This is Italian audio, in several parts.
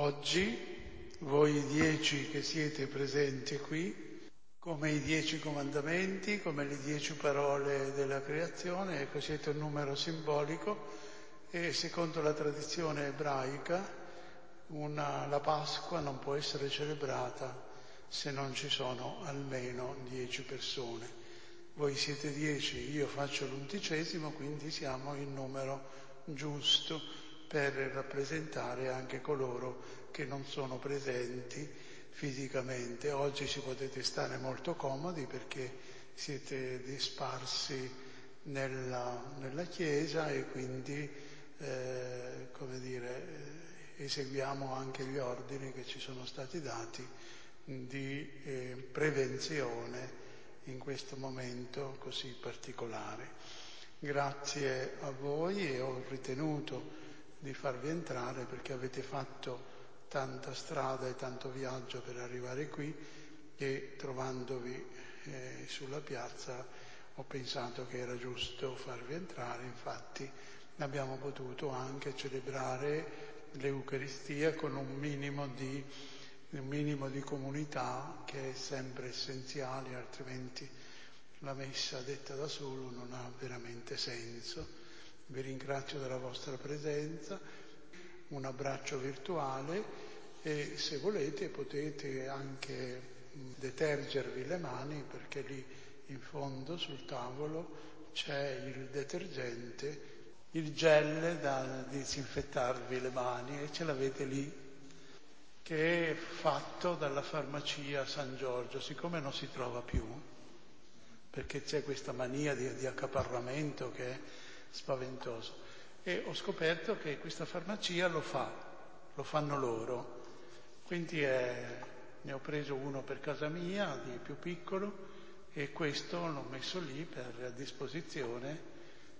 Oggi, voi 10 che siete presenti qui, come i 10 comandamenti, come le 10 parole della creazione, ecco, siete un numero simbolico e secondo la tradizione ebraica la Pasqua non può essere celebrata se non ci sono almeno 10 persone. Voi siete 10, io faccio l'11°, quindi siamo il numero giusto per rappresentare anche coloro che non sono presenti fisicamente. Oggi ci potete stare molto comodi perché siete disparsi nella chiesa e quindi eseguiamo anche gli ordini che ci sono stati dati di prevenzione in questo momento così particolare. Grazie a voi e ho ritenuto di farvi entrare perché avete fatto tanta strada e tanto viaggio per arrivare qui e trovandovi sulla piazza ho pensato che era giusto farvi entrare. Infatti abbiamo potuto anche celebrare l'Eucaristia con un minimo di comunità che è sempre essenziale, altrimenti la messa detta da solo non ha veramente senso. Vi ringrazio della vostra presenza, un abbraccio virtuale e se volete potete anche detergervi le mani perché lì in fondo sul tavolo c'è il detergente, il gel da disinfettarvi le mani e ce l'avete lì, che è fatto dalla farmacia San Giorgio, siccome non si trova più, perché c'è questa mania di accaparramento che è spaventoso. E ho scoperto che questa farmacia lo fanno loro. Quindi ne ho preso uno per casa mia, di più piccolo, e questo l'ho messo lì a disposizione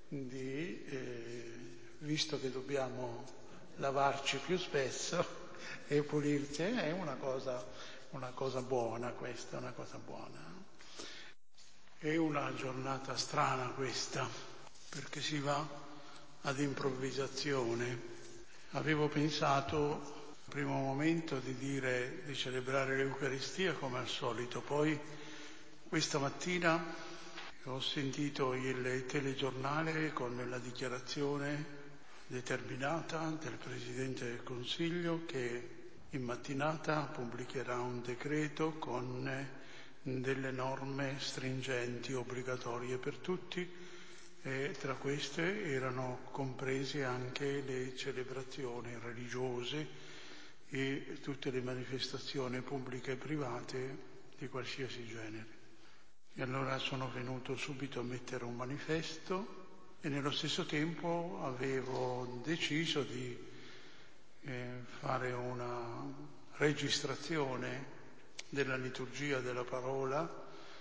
visto che dobbiamo lavarci più spesso e pulirci, è una cosa buona questa, una cosa buona. È una giornata strana questa, perché si va ad improvvisazione. Avevo pensato al primo momento di celebrare l'Eucaristia come al solito, poi questa mattina ho sentito il telegiornale con la dichiarazione determinata del Presidente del Consiglio che in mattinata pubblicherà un decreto con delle norme stringenti, obbligatorie per tutti, e tra queste erano comprese anche le celebrazioni religiose e tutte le manifestazioni pubbliche e private di qualsiasi genere. E allora sono venuto subito a mettere un manifesto e nello stesso tempo avevo deciso di fare una registrazione della liturgia della parola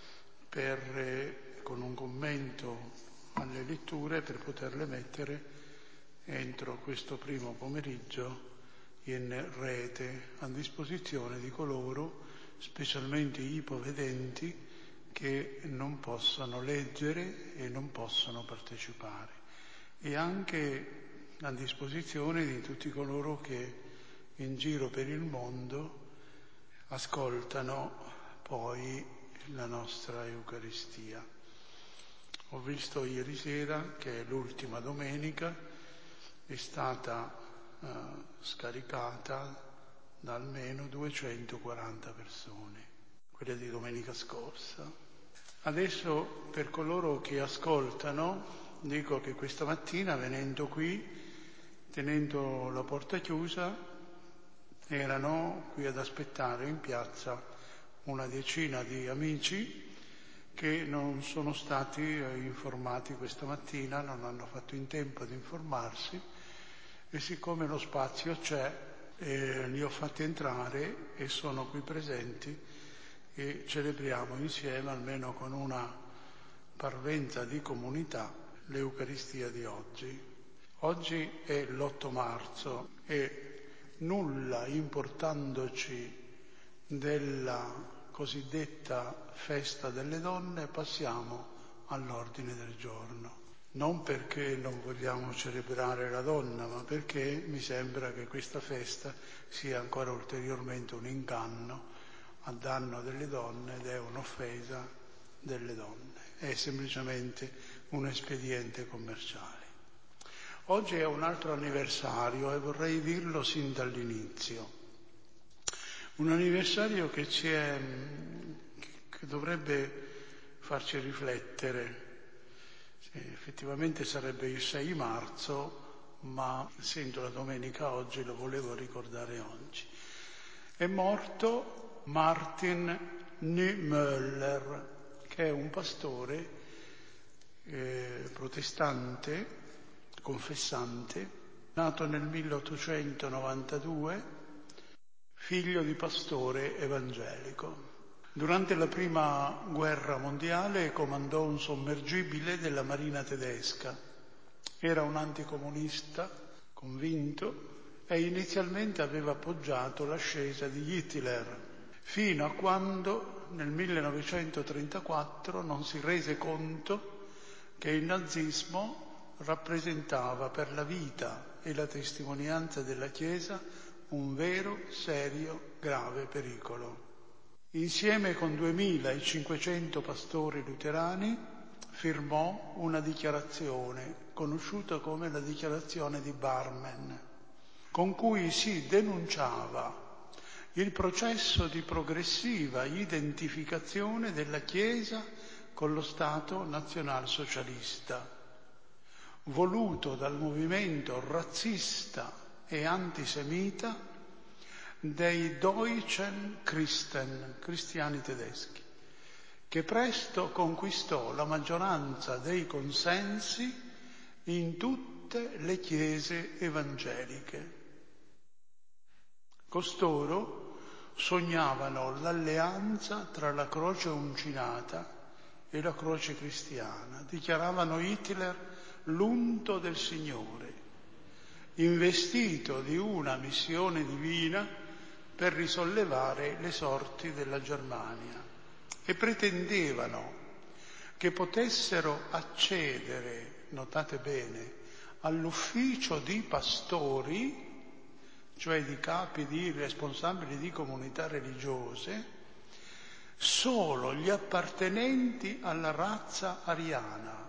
con un commento alle letture per poterle mettere entro questo primo pomeriggio in rete a disposizione di coloro, specialmente i ipovedenti, che non possono leggere e non possono partecipare, e anche a disposizione di tutti coloro che in giro per il mondo ascoltano poi la nostra Eucaristia. Ho visto ieri sera che l'ultima domenica è stata scaricata da almeno 240 persone, quella di domenica scorsa. Adesso per coloro che ascoltano dico che questa mattina venendo qui, tenendo la porta chiusa, erano qui ad aspettare in piazza una decina di amici che non sono stati informati questa mattina, non hanno fatto in tempo ad informarsi e siccome lo spazio c'è, li ho fatti entrare e sono qui presenti e celebriamo insieme, almeno con una parvenza di comunità, l'Eucaristia di oggi. Oggi è l'8 marzo e nulla importandoci della cosiddetta festa delle donne, passiamo all'ordine del giorno. non perché non vogliamo celebrare la donna, ma perché mi sembra che questa festa sia ancora ulteriormente un inganno a danno delle donne ed è un'offesa delle donne, è semplicemente un espediente commerciale. Oggi è un altro anniversario e vorrei dirlo sin dall'inizio. Un anniversario che dovrebbe farci riflettere. Effettivamente sarebbe il 6 marzo, ma essendo la domenica oggi lo volevo ricordare oggi. È morto Martin Niemöller, che è un pastore protestante, confessante, nato nel 1892, figlio di pastore evangelico. Durante la prima guerra mondiale comandò un sommergibile della marina tedesca. Era un anticomunista convinto e inizialmente aveva appoggiato l'ascesa di Hitler, fino a quando nel 1934 non si rese conto che il nazismo rappresentava per la vita e la testimonianza della Chiesa un vero, serio, grave pericolo. Insieme con 2500 pastori luterani firmò una dichiarazione, conosciuta come la dichiarazione di Barmen, con cui si denunciava il processo di progressiva identificazione della Chiesa con lo Stato nazionalsocialista, voluto dal movimento razzista e antisemita dei Deutschen Christen, cristiani tedeschi, che presto conquistò la maggioranza dei consensi in tutte le chiese evangeliche. Costoro sognavano l'alleanza tra la croce uncinata e la croce cristiana, dichiaravano Hitler l'unto del Signore, investito di una missione divina per risollevare le sorti della Germania, e pretendevano che potessero accedere, notate bene, all'ufficio di pastori, cioè di capi, di responsabili di comunità religiose, solo gli appartenenti alla razza ariana,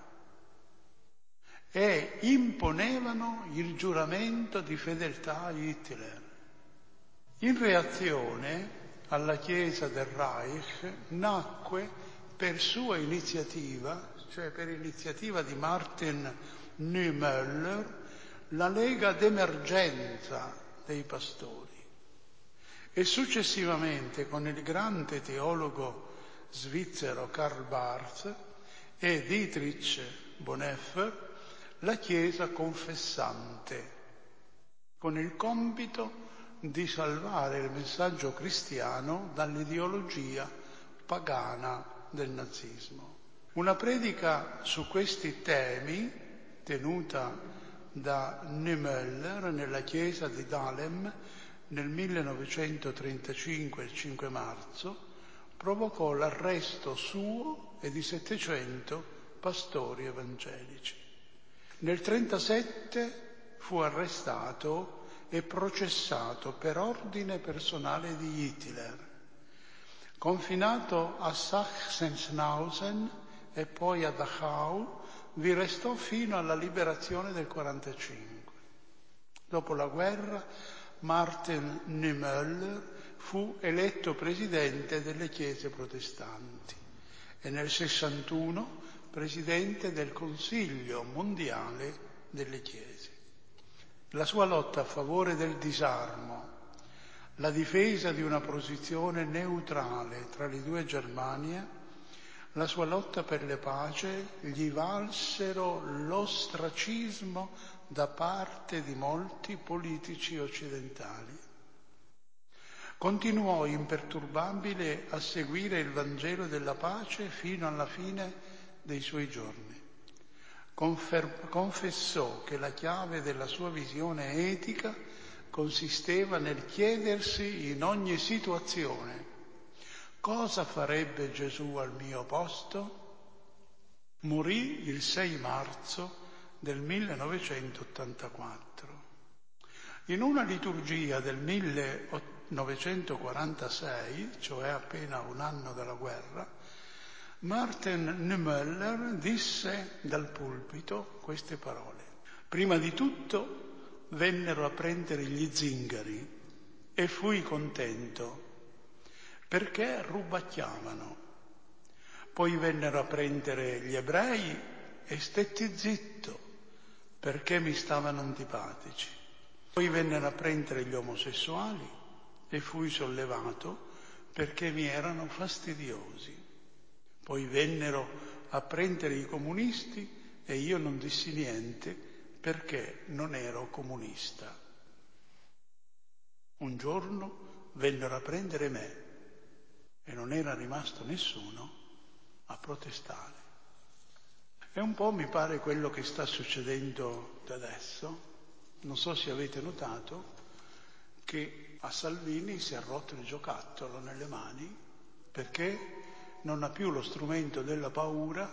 e imponevano il giuramento di fedeltà a Hitler. In reazione alla Chiesa del Reich nacque per sua iniziativa, cioè per iniziativa di Martin Niemöller, la Lega d'emergenza dei pastori, e successivamente con il grande teologo svizzero Karl Barth e Dietrich Bonhoeffer la Chiesa confessante, con il compito di salvare il messaggio cristiano dall'ideologia pagana del nazismo. Una predica su questi temi, tenuta da Niemöller nella chiesa di Dahlem nel 1935, il 5 marzo, provocò l'arresto suo e di 700 pastori evangelici. Nel 1937 fu arrestato e processato per ordine personale di Hitler. Confinato a Sachsenhausen e poi a Dachau, vi restò fino alla liberazione del 1945. Dopo la guerra, Martin Niemöller fu eletto presidente delle chiese protestanti e nel 1961 presidente del Consiglio mondiale delle chiese. La sua lotta a favore del disarmo, la difesa di una posizione neutrale tra le due Germanie, la sua lotta per la pace gli valsero l'ostracismo da parte di molti politici occidentali. Continuò imperturbabile a seguire il Vangelo della pace fino alla fine dei suoi giorni. Confessò che la chiave della sua visione etica consisteva nel chiedersi in ogni situazione: cosa farebbe Gesù al mio posto? Morì il 6 marzo del 1984. In una liturgia del 1946, cioè appena un anno dalla guerra, Martin Niemöller disse dal pulpito queste parole. Prima di tutto vennero a prendere gli zingari e fui contento perché rubacchiavano. Poi vennero a prendere gli ebrei e stetti zitto perché mi stavano antipatici. Poi vennero a prendere gli omosessuali e fui sollevato perché mi erano fastidiosi. Poi vennero a prendere i comunisti e io non dissi niente perché non ero comunista. Un giorno vennero a prendere me e non era rimasto nessuno a protestare. E un po' mi pare quello che sta succedendo adesso. Non so se avete notato che a Salvini si è rotto il giocattolo nelle mani perché non ha più lo strumento della paura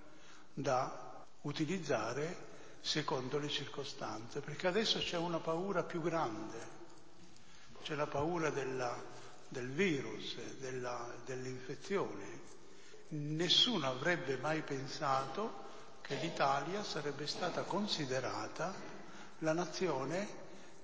da utilizzare secondo le circostanze, perché adesso c'è una paura più grande, c'è la paura del virus, dell'infezione. Nessuno avrebbe mai pensato che l'Italia sarebbe stata considerata la nazione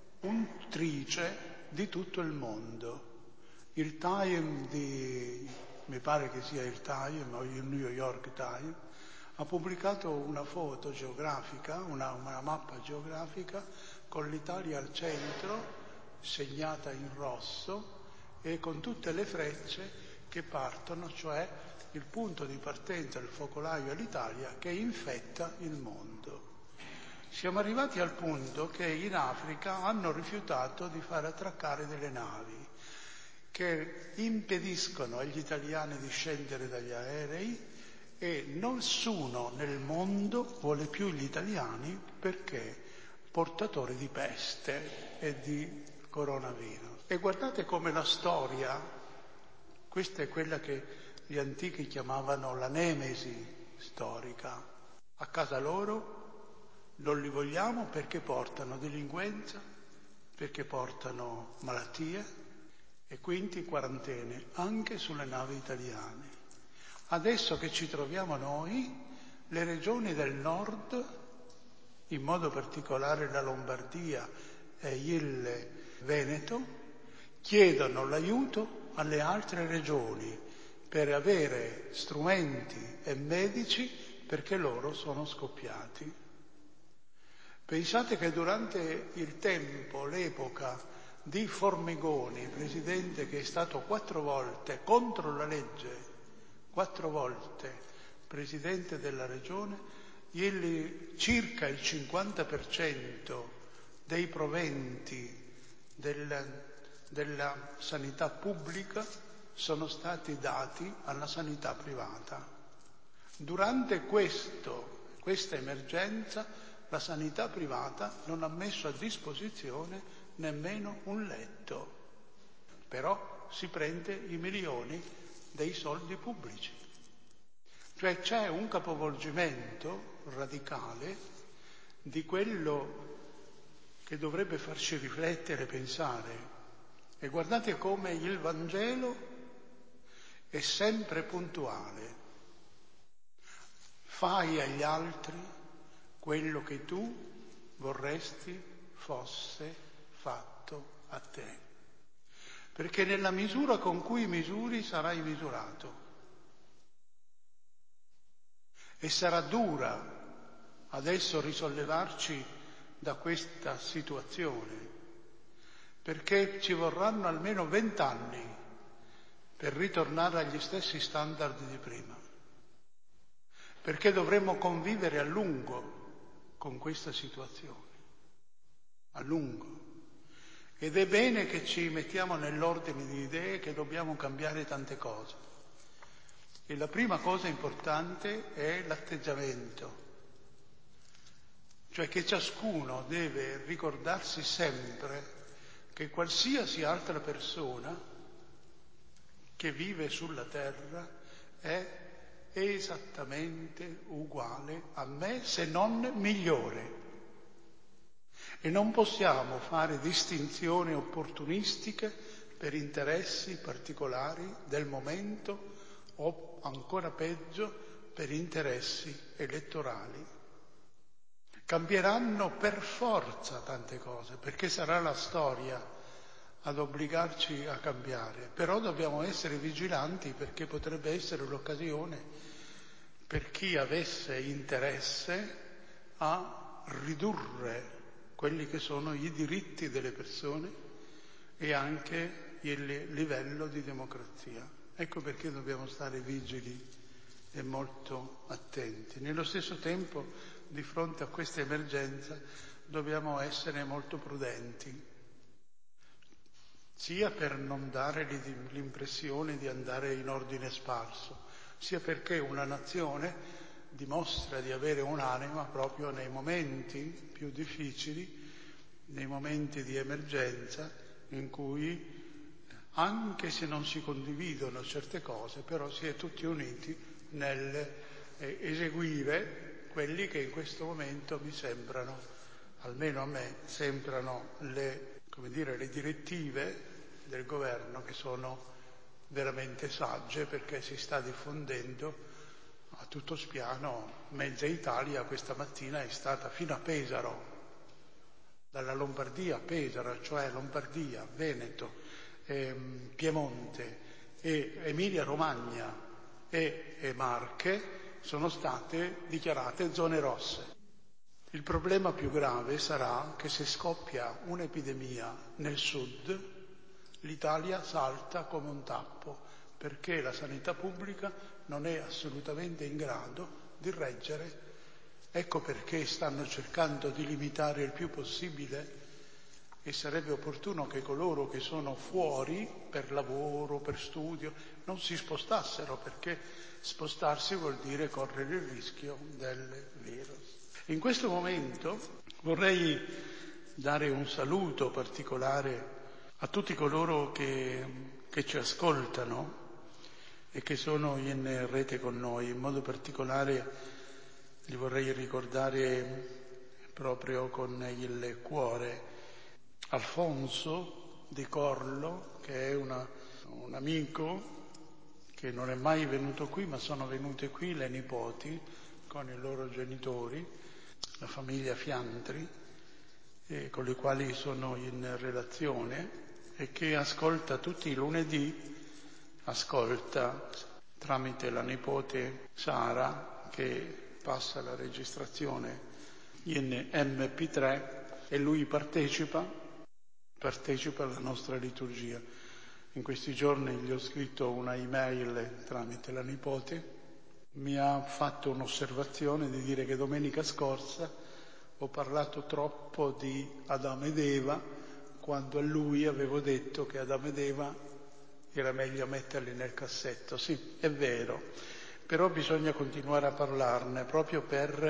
untrice di tutto il mondo. Il Time mi pare che sia il Time o il New York Times, ha pubblicato una foto geografica, una mappa geografica con l'Italia al centro, segnata in rosso, e con tutte le frecce che partono, cioè il punto di partenza, il focolaio è l'Italia che infetta il mondo. Siamo arrivati al punto che in Africa hanno rifiutato di far attraccare delle navi che impediscono agli italiani di scendere dagli aerei e nessuno nel mondo vuole più gli italiani perché portatori di peste e di coronavirus. E guardate come la storia, questa è quella che gli antichi chiamavano la nemesi storica, a casa loro non li vogliamo perché portano delinquenza, perché portano malattie e quindi quarantene anche sulle navi italiane. Adesso che ci troviamo noi, le regioni del nord, in modo particolare la Lombardia e il Veneto, chiedono l'aiuto alle altre regioni per avere strumenti e medici perché loro sono scoppiati. Pensate che durante il tempo, l'epoca di Formigoni, presidente che è stato 4 volte contro la legge, 4 volte presidente della regione, circa il 50% dei proventi della sanità pubblica sono stati dati alla sanità privata. Durante questa emergenza la sanità privata non ha messo a disposizione nemmeno un letto, però si prende i milioni dei soldi pubblici. Cioè c'è un capovolgimento radicale di quello che dovrebbe farci riflettere e pensare. E guardate come il Vangelo è sempre puntuale. Fai agli altri quello che tu vorresti fosse fatto a te. Perché nella misura con cui misuri sarai misurato. E sarà dura adesso risollevarci da questa situazione, perché ci vorranno almeno 20 anni per ritornare agli stessi standard di prima. Perché dovremo convivere a lungo con questa situazione, a lungo. Ed è bene che ci mettiamo nell'ordine di idee che dobbiamo cambiare tante cose. E la prima cosa importante è l'atteggiamento, cioè che ciascuno deve ricordarsi sempre che qualsiasi altra persona che vive sulla terra è esattamente uguale a me, se non migliore. E non possiamo fare distinzioni opportunistiche per interessi particolari del momento o, ancora peggio, per interessi elettorali. Cambieranno per forza tante cose, perché sarà la storia ad obbligarci a cambiare, però dobbiamo essere vigilanti, perché potrebbe essere l'occasione per chi avesse interesse a ridurre quelli che sono i diritti delle persone e anche il livello di democrazia. Ecco perché dobbiamo stare vigili e molto attenti. Nello stesso tempo, di fronte a questa emergenza, dobbiamo essere molto prudenti, sia per non dare l'impressione di andare in ordine sparso, sia perché una nazione dimostra di avere un'anima proprio nei momenti più difficili, nei momenti di emergenza, in cui anche se non si condividono certe cose, però si è tutti uniti nel eseguire quelli che in questo momento mi sembrano, almeno a me, sembrano le direttive del governo, che sono veramente sagge, perché si sta diffondendo a tutto spiano. Mezza Italia questa mattina è stata fino a Pesaro, dalla Lombardia a Pesaro, cioè Lombardia, Veneto, Piemonte e Emilia-Romagna e Marche sono state dichiarate zone rosse. Il problema più grave sarà che se scoppia un'epidemia nel sud, l'Italia salta come un tappo, perché la sanità pubblica non è assolutamente in grado di reggere. Ecco perché stanno cercando di limitare il più possibile, e sarebbe opportuno che coloro che sono fuori per lavoro, per studio, non si spostassero, perché spostarsi vuol dire correre il rischio del virus. In questo momento vorrei dare un saluto particolare a tutti coloro che ci ascoltano e che sono in rete con noi. In modo particolare li vorrei ricordare proprio con il cuore Alfonso Di Corlo, che è un amico che non è mai venuto qui, ma sono venute qui le nipoti con i loro genitori, la famiglia Fiantri, con le quali sono in relazione, e che ascolta tutti i lunedì, ascolta tramite la nipote Sara, che passa la registrazione in MP3, e lui partecipa alla nostra liturgia. In questi giorni gli ho scritto una email tramite la nipote. Mi ha fatto un'osservazione di dire che domenica scorsa ho parlato troppo di Adamo ed Eva, quando a lui avevo detto che Adamo ed Eva era meglio metterli nel cassetto. Sì, è vero, però bisogna continuare a parlarne, proprio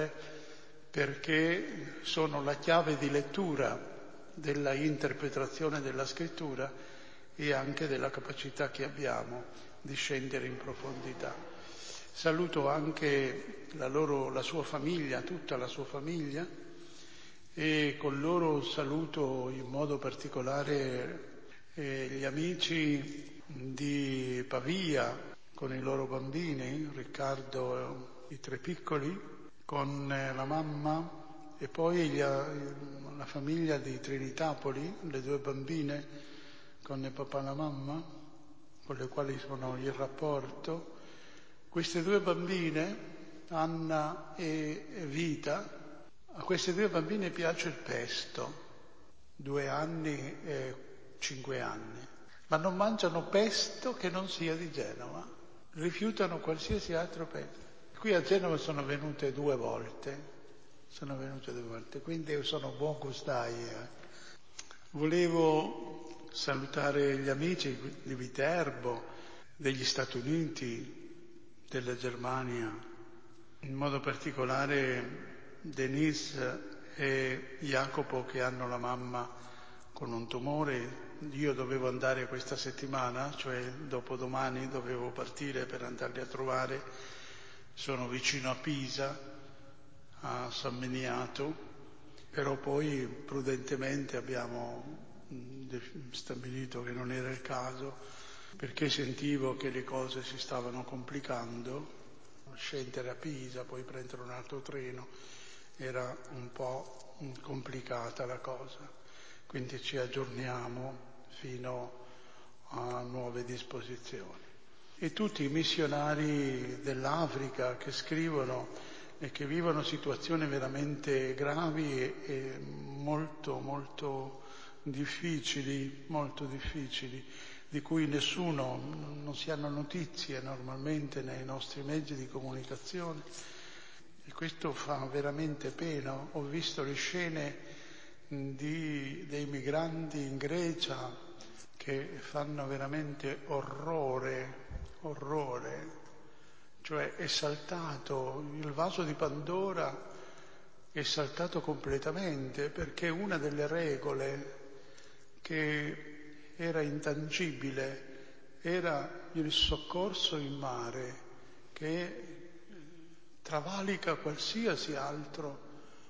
perché sono la chiave di lettura della interpretazione della scrittura e anche della capacità che abbiamo di scendere in profondità. Saluto anche la sua famiglia, tutta la sua famiglia, e con loro saluto in modo particolare gli amici di Pavia con i loro bambini, Riccardo e i tre piccoli, con la mamma, e poi la famiglia di Trinitapoli, le due bambine con il papà e la mamma, con le quali sono in rapporto. Queste due bambine, Anna e Vita, a queste due bambine piace il pesto, 2 anni e 5 anni, ma non mangiano pesto che non sia di Genova, rifiutano qualsiasi altro pesto. Qui a Genova sono venute 2 volte, quindi sono buon gustai. Volevo salutare gli amici di Viterbo, degli Stati Uniti, della Germania, in modo particolare Denise e Jacopo, che hanno la mamma con un tumore. Io dovevo andare questa settimana, cioè dopodomani dovevo partire per andarli a trovare, sono vicino a Pisa, a San Miniato, però poi prudentemente abbiamo stabilito che non era il caso, perché sentivo che le cose si stavano complicando. Scendere a Pisa, poi prendere un altro treno, era un po' complicata la cosa. Quindi ci aggiorniamo fino a nuove disposizioni. E tutti i missionari dell'Africa che scrivono e che vivono situazioni veramente gravi e molto, molto difficili, di cui non si hanno notizie normalmente nei nostri mezzi di comunicazione. E questo fa veramente pena. Ho visto le scene dei migranti in Grecia che fanno veramente orrore. Cioè è saltato il vaso di Pandora, è saltato completamente, perché una delle regole che era intangibile era il soccorso in mare, che travalica qualsiasi altro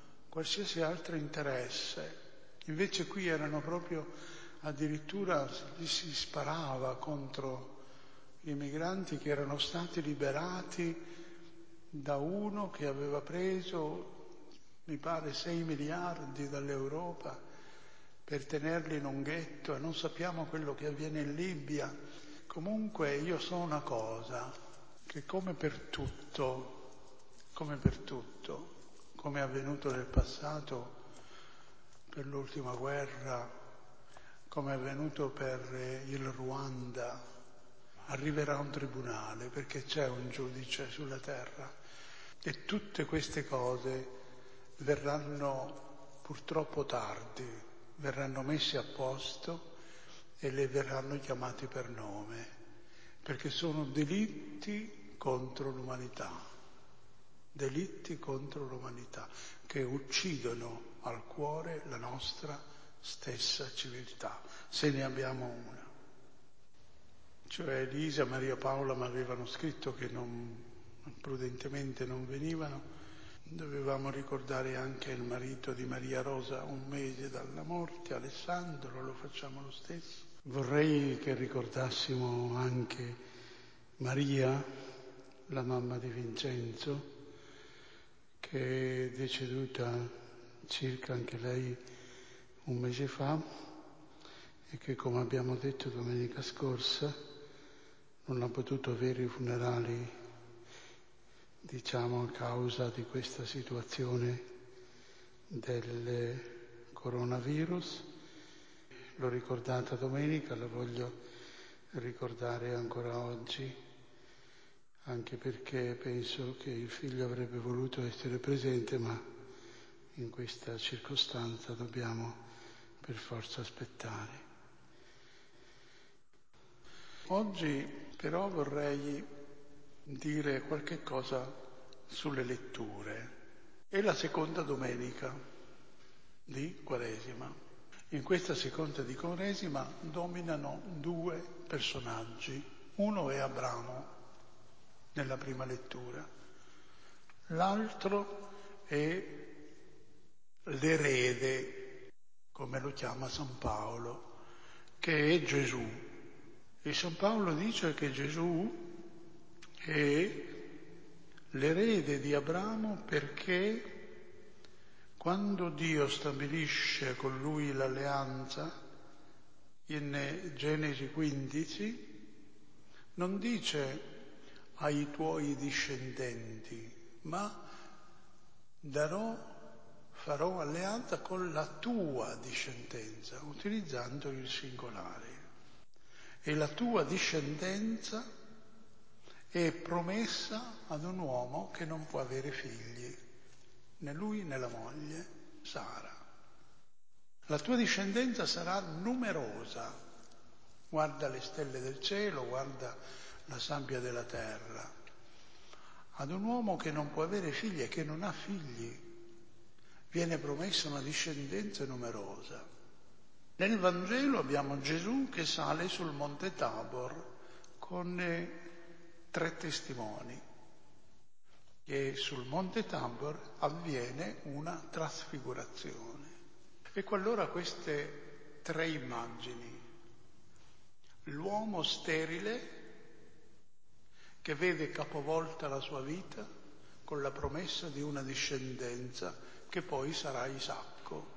interesse. Invece qui erano proprio, addirittura si sparava contro i migranti che erano stati liberati da uno che aveva preso, mi pare, 6 miliardi dall'Europa per tenerli in un ghetto, e non sappiamo quello che avviene in Libia. Comunque io so una cosa, che come per tutto, come è avvenuto nel passato per l'ultima guerra, come è avvenuto per il Ruanda, arriverà un tribunale, perché c'è un giudice sulla terra, e tutte queste cose verranno purtroppo tardi, verranno messe a posto e le verranno chiamate per nome, perché sono delitti contro l'umanità che uccidono al cuore la nostra stessa civiltà, se ne abbiamo una. Cioè Elisa e Maria Paola mi avevano scritto che prudentemente non venivano. Dovevamo ricordare anche il marito di Maria Rosa, 1 mese dalla morte, Alessandro, lo facciamo lo stesso. Vorrei che ricordassimo anche Maria, la mamma di Vincenzo, che è deceduta circa anche lei 1 mese fa e che, come abbiamo detto domenica scorsa, non ha potuto avere i funerali, a causa di questa situazione del coronavirus. L'ho ricordata domenica, la voglio ricordare ancora oggi, anche perché penso che il figlio avrebbe voluto essere presente, ma in questa circostanza dobbiamo per forza aspettare. Oggi però vorrei dire qualche cosa sulle letture. È la seconda domenica di Quaresima. In questa seconda di Quaresima dominano 2 personaggi. Uno è Abramo, nella prima lettura. L'altro è l'erede, come lo chiama San Paolo, che è Gesù. E San Paolo dice che Gesù è l'erede di Abramo perché quando Dio stabilisce con lui l'alleanza in Genesi 15 non dice ai tuoi discendenti, ma farò alleanza con la tua discendenza, utilizzando il singolare. E la tua discendenza è promessa ad un uomo che non può avere figli, né lui né la moglie, Sara. La tua discendenza sarà numerosa, guarda le stelle del cielo, guarda la sabbia della terra. Ad un uomo che non può avere figli e che non ha figli viene promessa una discendenza numerosa. Nel Vangelo abbiamo Gesù che sale sul monte Tabor con 3 testimoni. E sul Monte Tabor avviene una trasfigurazione. Ecco allora queste tre immagini. L'uomo sterile che vede capovolta la sua vita con la promessa di una discendenza che poi sarà Isacco.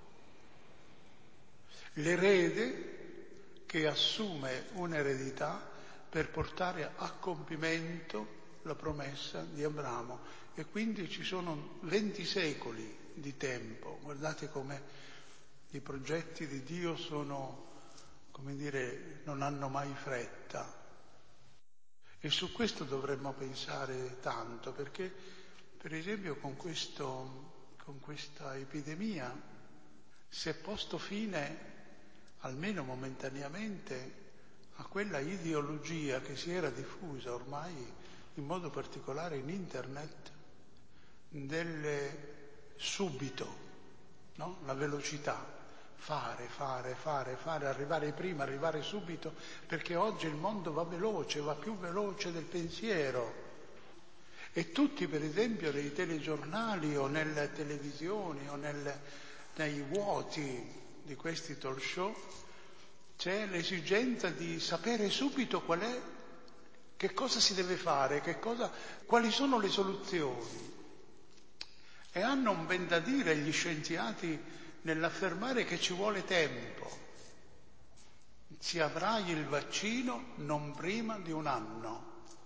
L'erede che assume un'eredità per portare a compimento la promessa di Abramo. E quindi ci sono 20 secoli di tempo. Guardate come i progetti di Dio sono, come dire, non hanno mai fretta. E su questo dovremmo pensare tanto, perché per esempio con questa epidemia si è posto fine, almeno momentaneamente, a quella ideologia che si era diffusa ormai in modo particolare in internet, del subito, no? La velocità, fare, arrivare prima, arrivare subito, perché oggi il mondo va veloce, va più veloce del pensiero. E tutti, per esempio, nei telegiornali o nelle televisioni o nei vuoti di questi talk show, c'è l'esigenza di sapere subito qual è, che cosa si deve fare, quali sono le soluzioni. E hanno un ben da dire gli scienziati nell'affermare che ci vuole tempo. Si avrà il vaccino non prima di 1 anno.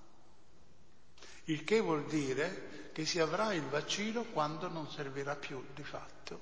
Il che vuol dire che si avrà il vaccino quando non servirà più di fatto.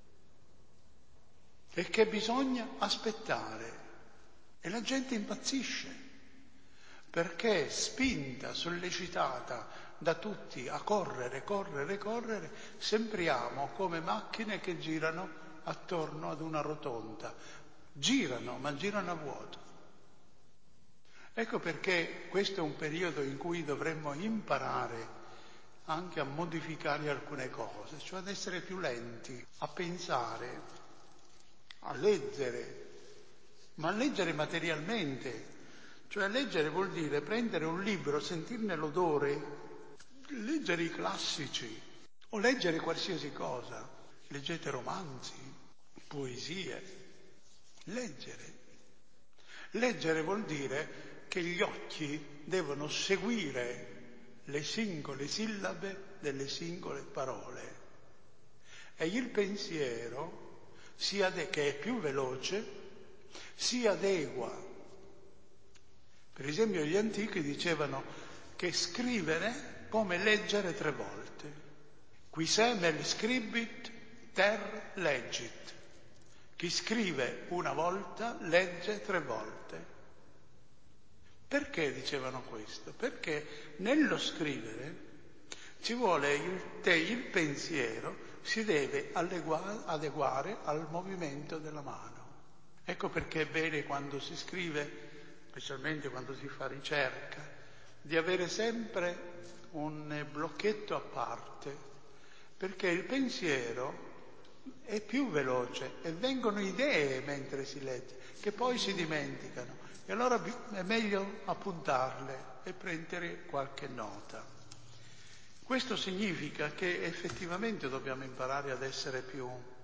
E che bisogna aspettare. E la gente impazzisce, perché spinta, sollecitata da tutti a correre, sembriamo come macchine che girano attorno ad una rotonda. Girano, ma girano a vuoto. Ecco perché questo è un periodo in cui dovremmo imparare anche a modificare alcune cose, cioè ad essere più lenti, a pensare, a leggere, ma a leggere materialmente. Cioè leggere vuol dire prendere un libro, sentirne l'odore, leggere i classici o leggere qualsiasi cosa. Leggete romanzi, poesie, leggere. Leggere vuol dire che gli occhi devono seguire le singole sillabe delle singole parole. E il pensiero, che è più veloce, si adegua. Per esempio gli antichi dicevano che scrivere come leggere 3 volte. Qui semel scribit ter legit. Chi scrive una volta legge 3 volte. Perché dicevano questo? Perché nello scrivere ci vuole il pensiero si deve adeguare al movimento della mano. Ecco perché è bene quando si scrive, specialmente quando si fa ricerca, di avere sempre un blocchetto a parte, perché il pensiero è più veloce e vengono idee mentre si legge, che poi si dimenticano. E allora è meglio appuntarle e prendere qualche nota. Questo significa che effettivamente dobbiamo imparare ad essere più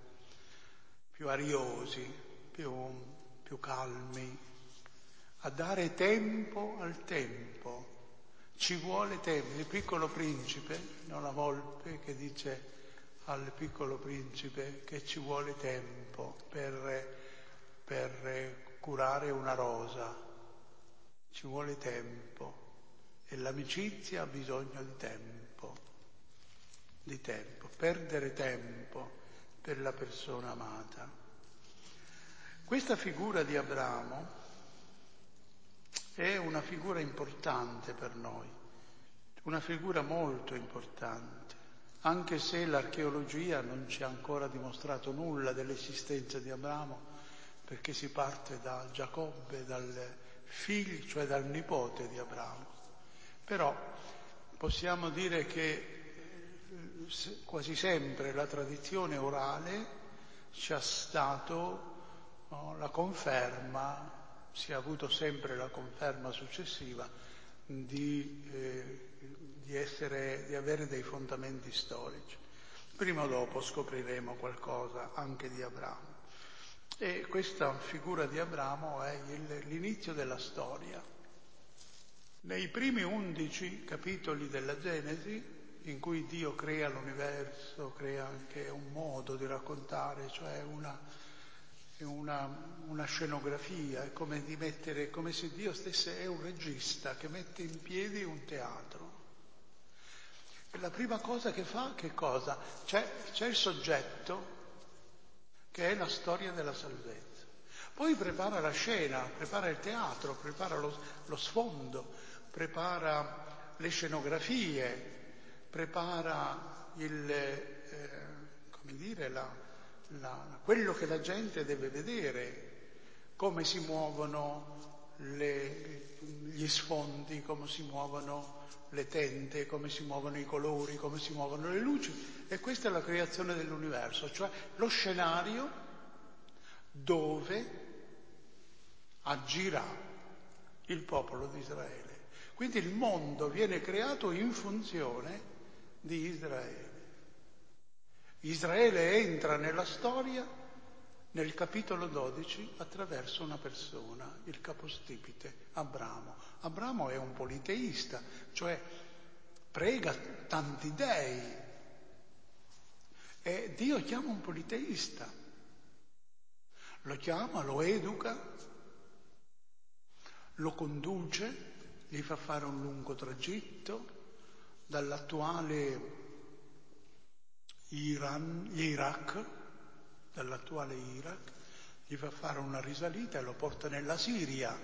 ariosi, più calmi, a dare tempo al tempo. Ci vuole tempo. Il Piccolo Principe, no, la volpe che dice al Piccolo Principe che ci vuole tempo per curare una rosa, ci vuole tempo e l'amicizia ha bisogno di tempo, perdere tempo per la persona amata. Questa figura di Abramo è una figura importante per noi, una figura molto importante, anche se l'archeologia non ci ha ancora dimostrato nulla dell'esistenza di Abramo, perché si parte da Giacobbe, dal figlio, cioè dal nipote di Abramo. Però possiamo dire che quasi sempre la tradizione orale ci ha dato la conferma, si è avuto sempre la conferma successiva di avere dei fondamenti storici. Prima o dopo scopriremo qualcosa anche di Abramo. E questa figura di Abramo è l'inizio della storia. Nei primi 11 capitoli della Genesi, in cui Dio crea l'universo, crea anche un modo di raccontare, cioè una scenografia, è come se Dio stesse, è un regista che mette in piedi un teatro. E la prima cosa che fa, che cosa? C'è il soggetto, che è la storia della salvezza. Poi prepara la scena, prepara il teatro, prepara lo sfondo, prepara le scenografie, prepara quello che la gente deve vedere, come si muovono gli sfondi, come si muovono le tende, come si muovono i colori, come si muovono le luci. E questa è la creazione dell'universo, cioè lo scenario dove agirà il popolo di Israele. Quindi il mondo viene creato in funzione di Israele. Israele entra nella storia nel capitolo 12 attraverso una persona, il capostipite Abramo. Abramo è un politeista, cioè prega tanti dei. E Dio chiama un politeista, lo chiama, lo educa, lo conduce, gli fa fare un lungo tragitto dall'attuale Iraq, gli fa fare una risalita e lo porta nella Siria,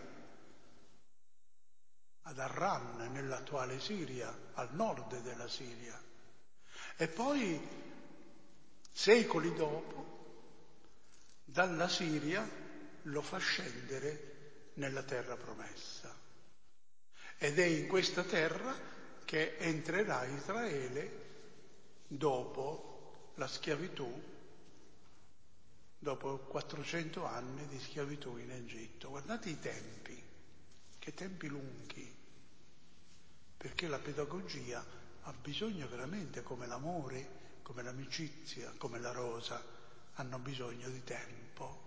ad Harran, nell'attuale Siria, al nord della Siria. E poi, secoli dopo, dalla Siria lo fa scendere nella terra promessa. Ed è in questa terra che entrerà Israele dopo la schiavitù, dopo 400 anni di schiavitù in Egitto. Guardate i tempi, che tempi lunghi, perché la pedagogia ha bisogno veramente, come l'amore, come l'amicizia, come la rosa, hanno bisogno di tempo,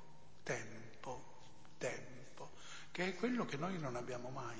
che è quello che noi non abbiamo mai.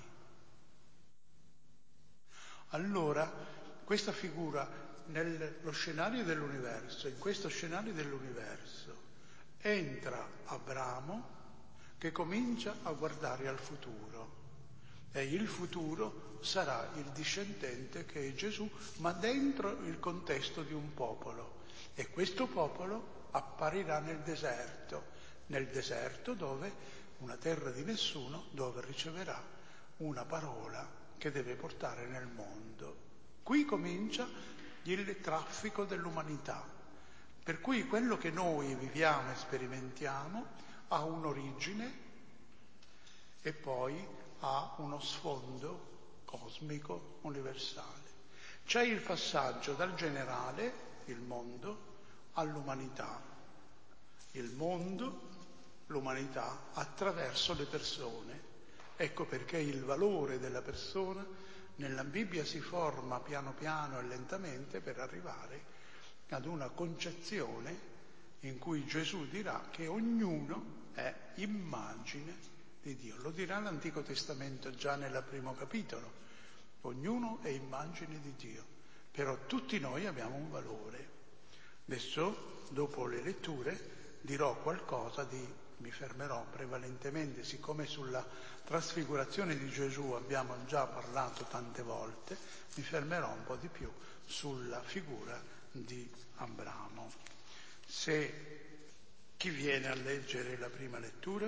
Allora, questa figura nello scenario dell'universo, in questo scenario dell'universo, entra Abramo che comincia a guardare al futuro. E il futuro sarà il discendente che è Gesù, ma dentro il contesto di un popolo. E questo popolo apparirà nel deserto dove una terra di nessuno, dove riceverà una parola che deve portare nel mondo. Qui comincia il traffico dell'umanità, per cui quello che noi viviamo e sperimentiamo ha un'origine e poi ha uno sfondo cosmico universale. C'è il passaggio dal generale, il mondo, all'umanità. Il mondo, l'umanità, attraverso le persone. Ecco perché il valore della persona nella Bibbia si forma piano piano e lentamente per arrivare ad una concezione in cui Gesù dirà che ognuno è immagine di Dio. Lo dirà l'Antico Testamento già nel primo capitolo. Ognuno è immagine di Dio, però tutti noi abbiamo un valore. Adesso, dopo le letture, dirò qualcosa mi fermerò prevalentemente, siccome sulla trasfigurazione di Gesù abbiamo già parlato tante volte, mi fermerò un po' di più sulla figura di Abramo. Chi viene a leggere la prima lettura?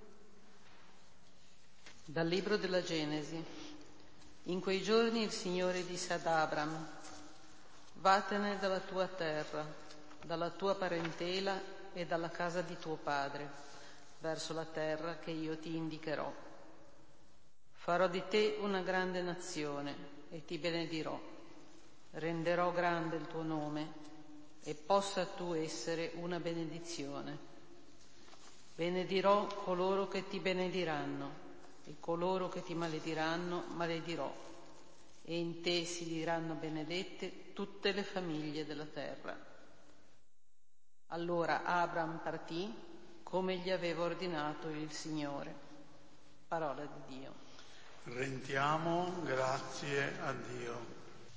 Dal libro della Genesi. In quei giorni il Signore disse ad Abram: vattene dalla tua terra, dalla tua parentela e dalla casa di tuo padre, verso la terra che io ti indicherò. Farò di te una grande nazione e ti benedirò. Renderò grande il tuo nome e possa tu essere una benedizione. Benedirò coloro che ti benediranno e coloro che ti malediranno maledirò, e in te si diranno benedette tutte le famiglie della terra. Allora Abram partì come gli aveva ordinato il Signore. Parola di Dio. Rendiamo grazie a Dio.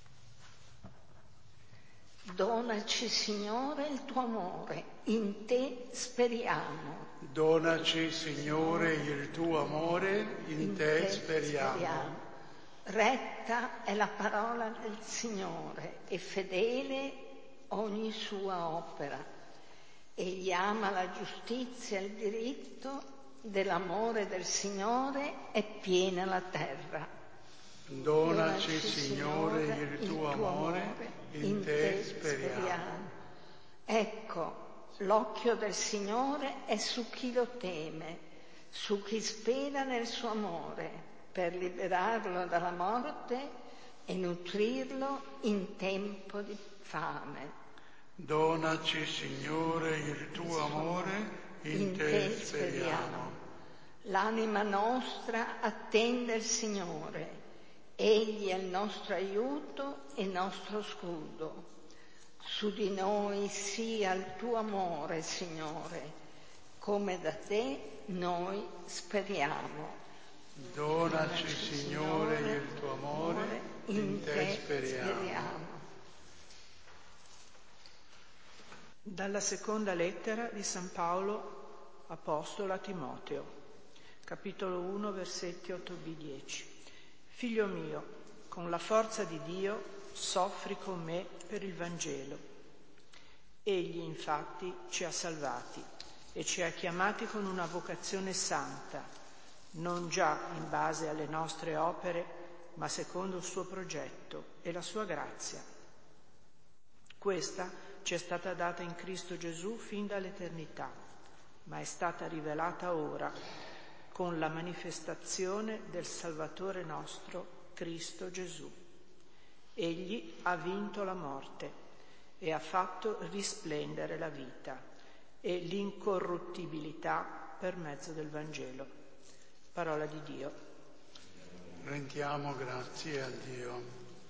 Donaci, Signore, il tuo amore, in te speriamo. Donaci, Signore, il tuo amore, in te speriamo. Retta è la parola del Signore e fedele ogni sua opera. Egli ama la giustizia e il diritto, dell'amore del Signore è piena la terra. Donaci, Signore, il tuo amore, in te speriamo. Ecco, l'occhio del Signore è su chi lo teme, su chi spera nel suo amore, per liberarlo dalla morte e nutrirlo in tempo di fame. Donaci, Signore, il tuo amore, in te speriamo. L'anima nostra attende il Signore. Egli è il nostro aiuto e il nostro scudo. Su di noi sia il tuo amore, Signore, come da te noi speriamo. Donaci, Signore, il tuo amore, in te speriamo. Dalla seconda lettera di San Paolo, apostolo a Timoteo, capitolo 1, versetti 8b-10. Figlio mio, con la forza di Dio soffri con me per il Vangelo. Egli infatti ci ha salvati e ci ha chiamati con una vocazione santa, non già in base alle nostre opere, ma secondo il suo progetto e la sua grazia. Questa ci è stata data in Cristo Gesù fin dall'eternità, ma è stata rivelata ora con la manifestazione del Salvatore nostro, Cristo Gesù. Egli ha vinto la morte e ha fatto risplendere la vita e l'incorruttibilità per mezzo del Vangelo. Parola di Dio. Rendiamo grazie a Dio.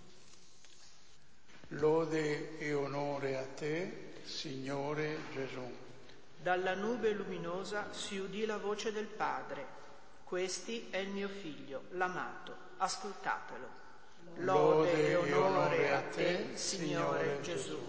Lode e onore a te, Signore Gesù. Dalla nube luminosa si udì la voce del Padre. Questi è il mio figlio, l'amato, ascoltatelo. Lode e onore a te, Signore Gesù.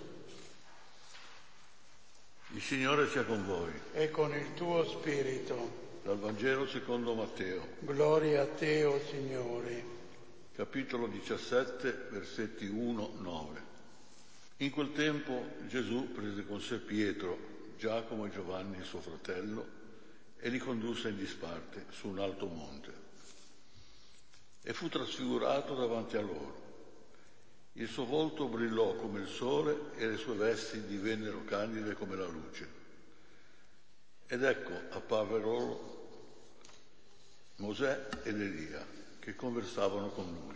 Il Signore sia con voi. E con il tuo spirito. Dal Vangelo secondo Matteo. Gloria a te, o Signore. Capitolo 17, versetti 1-9. In quel tempo Gesù prese con sé Pietro, Giacomo e Giovanni, suo fratello, e li condusse in disparte su un alto monte. E fu trasfigurato davanti a loro. Il suo volto brillò come il sole e le sue vesti divennero candide come la luce. Ed ecco, apparve loro Mosè ed Elia, che conversavano con lui.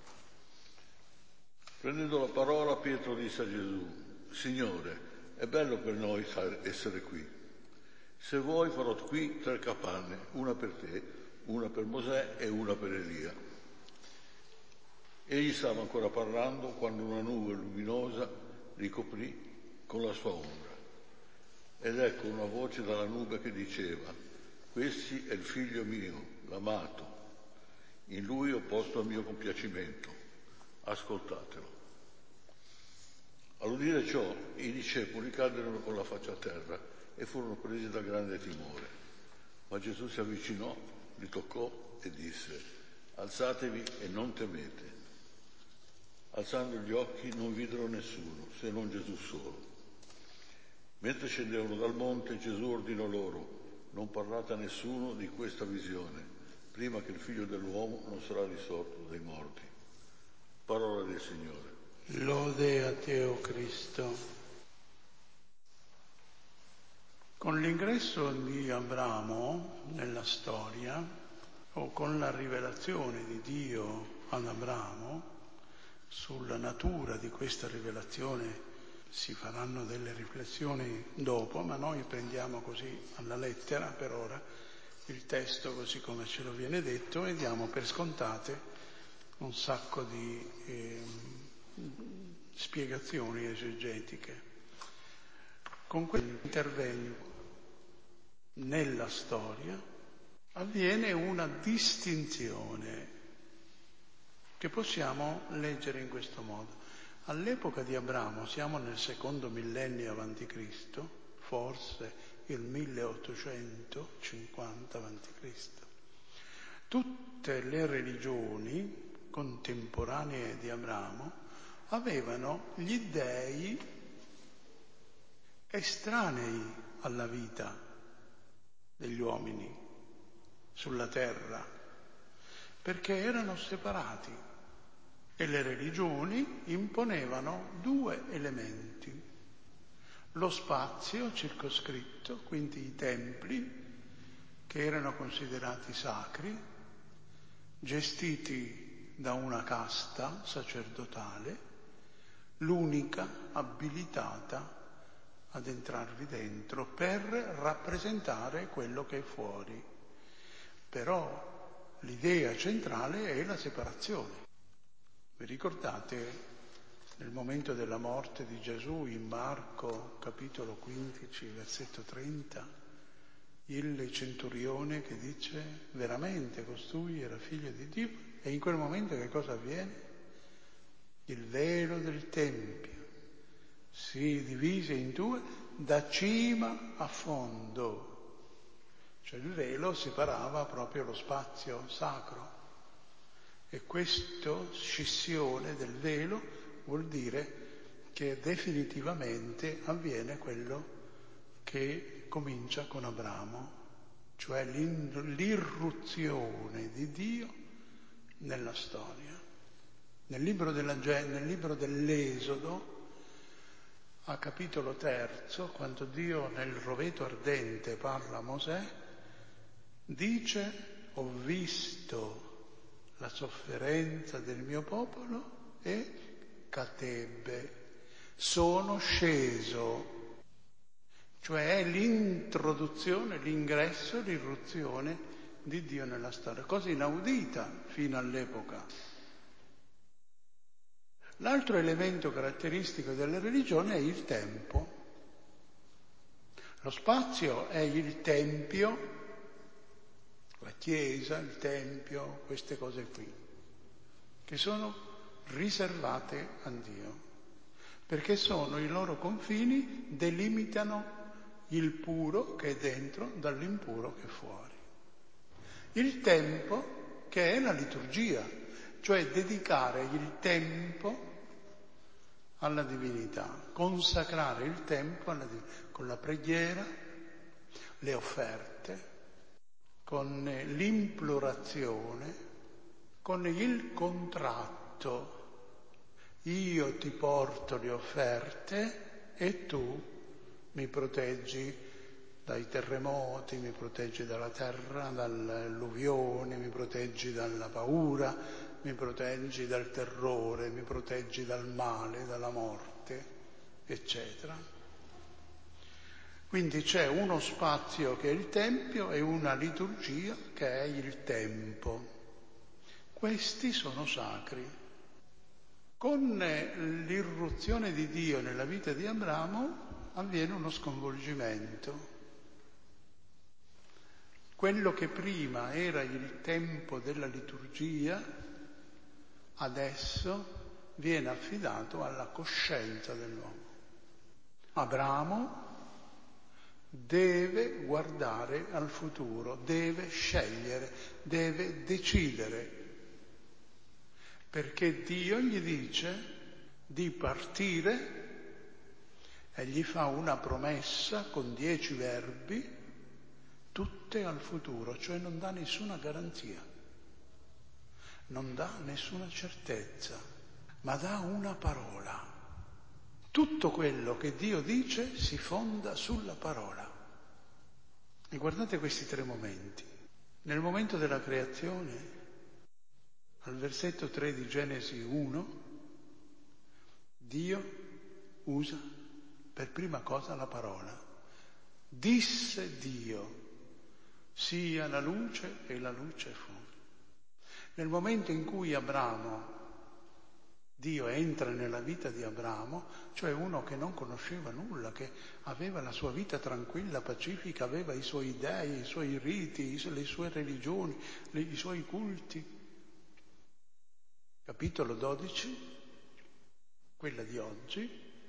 Prendendo la parola, Pietro disse a Gesù: Signore, è bello per noi essere qui. Se vuoi farò qui 3 capanne, una per te, una per Mosè e una per Elia. Egli stava ancora parlando quando una nube luminosa li coprì con la sua ombra. Ed ecco una voce dalla nube che diceva: Questi è il figlio mio, l'amato. In lui ho posto il mio compiacimento. Ascoltatelo. All'udire ciò, i discepoli caddero con la faccia a terra e furono presi da grande timore. Ma Gesù si avvicinò, li toccò e disse: Alzatevi e non temete. Alzando gli occhi non videro nessuno, se non Gesù solo. Mentre scendevano dal monte, Gesù ordinò loro: Non parlate a nessuno di questa visione, prima che il Figlio dell'uomo non sarà risorto dai morti. Parola del Signore. Lode a te, o Cristo. Con l'ingresso di Abramo nella storia, o con la rivelazione di Dio ad Abramo, sulla natura di questa rivelazione si faranno delle riflessioni dopo, ma noi prendiamo così alla lettera per ora il testo così come ce lo viene detto e diamo per scontate un sacco di spiegazioni esegetiche. Con quell'intervento nella storia avviene una distinzione che possiamo leggere in questo modo. All'epoca di Abramo, siamo nel secondo millennio avanti Cristo, forse il 1850 avanti Cristo, tutte le religioni contemporanee di Abramo avevano gli dei estranei alla vita degli uomini sulla terra, perché erano separati e le religioni imponevano due elementi: lo spazio circoscritto, quindi i templi che erano considerati sacri, gestiti da una casta sacerdotale, l'unica abilitata ad entrarvi dentro per rappresentare quello che è fuori. Però l'idea centrale è la separazione. Vi ricordate nel momento della morte di Gesù in Marco capitolo 15 versetto 30, il centurione che dice veramente costui era figlio di Dio, e in quel momento che cosa avviene? Il velo del Tempio si divise in due da cima a fondo, cioè il velo separava proprio lo spazio sacro, e questa scissione del velo vuol dire che definitivamente avviene quello che comincia con Abramo, cioè l'irruzione di Dio nella storia. Nel libro dell'Esodo, a capitolo 3, quando Dio nel roveto ardente parla a Mosè, dice: ho visto la sofferenza del mio popolo e catebbe, sono sceso. Cioè è l'introduzione, l'ingresso, l'irruzione di Dio nella storia, cosa inaudita fino all'epoca. L'altro elemento caratteristico della religione è il tempo. Lo spazio è il tempio, la chiesa, il tempio, queste cose qui, che sono riservate a Dio, perché sono i loro confini, delimitano il puro che è dentro dall'impuro che è fuori. Il tempo, che è la liturgia, cioè dedicare il tempo alla divinità, consacrare il tempo alla divinità, con la preghiera, le offerte, con l'implorazione, con il contratto. Io ti porto le offerte e tu mi proteggi dai terremoti, mi proteggi dalla terra, dalle alluvioni, mi proteggi dalla paura, mi proteggi dal terrore, mi proteggi dal male, dalla morte, eccetera. Quindi c'è uno spazio che è il Tempio e una liturgia che è il tempo. Questi sono sacri. Con l'irruzione di Dio nella vita di Abramo avviene uno sconvolgimento. Quello che prima era il tempo della liturgia, adesso viene affidato alla coscienza dell'uomo. Abramo deve guardare al futuro, deve scegliere, deve decidere, perché Dio gli dice di partire e gli fa una promessa con 10 verbi, tutte al futuro, cioè non dà nessuna garanzia, non dà nessuna certezza, ma dà una parola. Tutto quello che Dio dice si fonda sulla parola. E guardate questi 3 momenti. Nel momento della creazione, al versetto 3 di Genesi 1, Dio usa per prima cosa la parola. Disse Dio, sia la luce e la luce fu. Nel momento in cui Dio entra nella vita di Abramo, cioè uno che non conosceva nulla, che aveva la sua vita tranquilla, pacifica, aveva i suoi dei, i suoi riti, le sue religioni, i suoi culti. Capitolo 12, quella di oggi,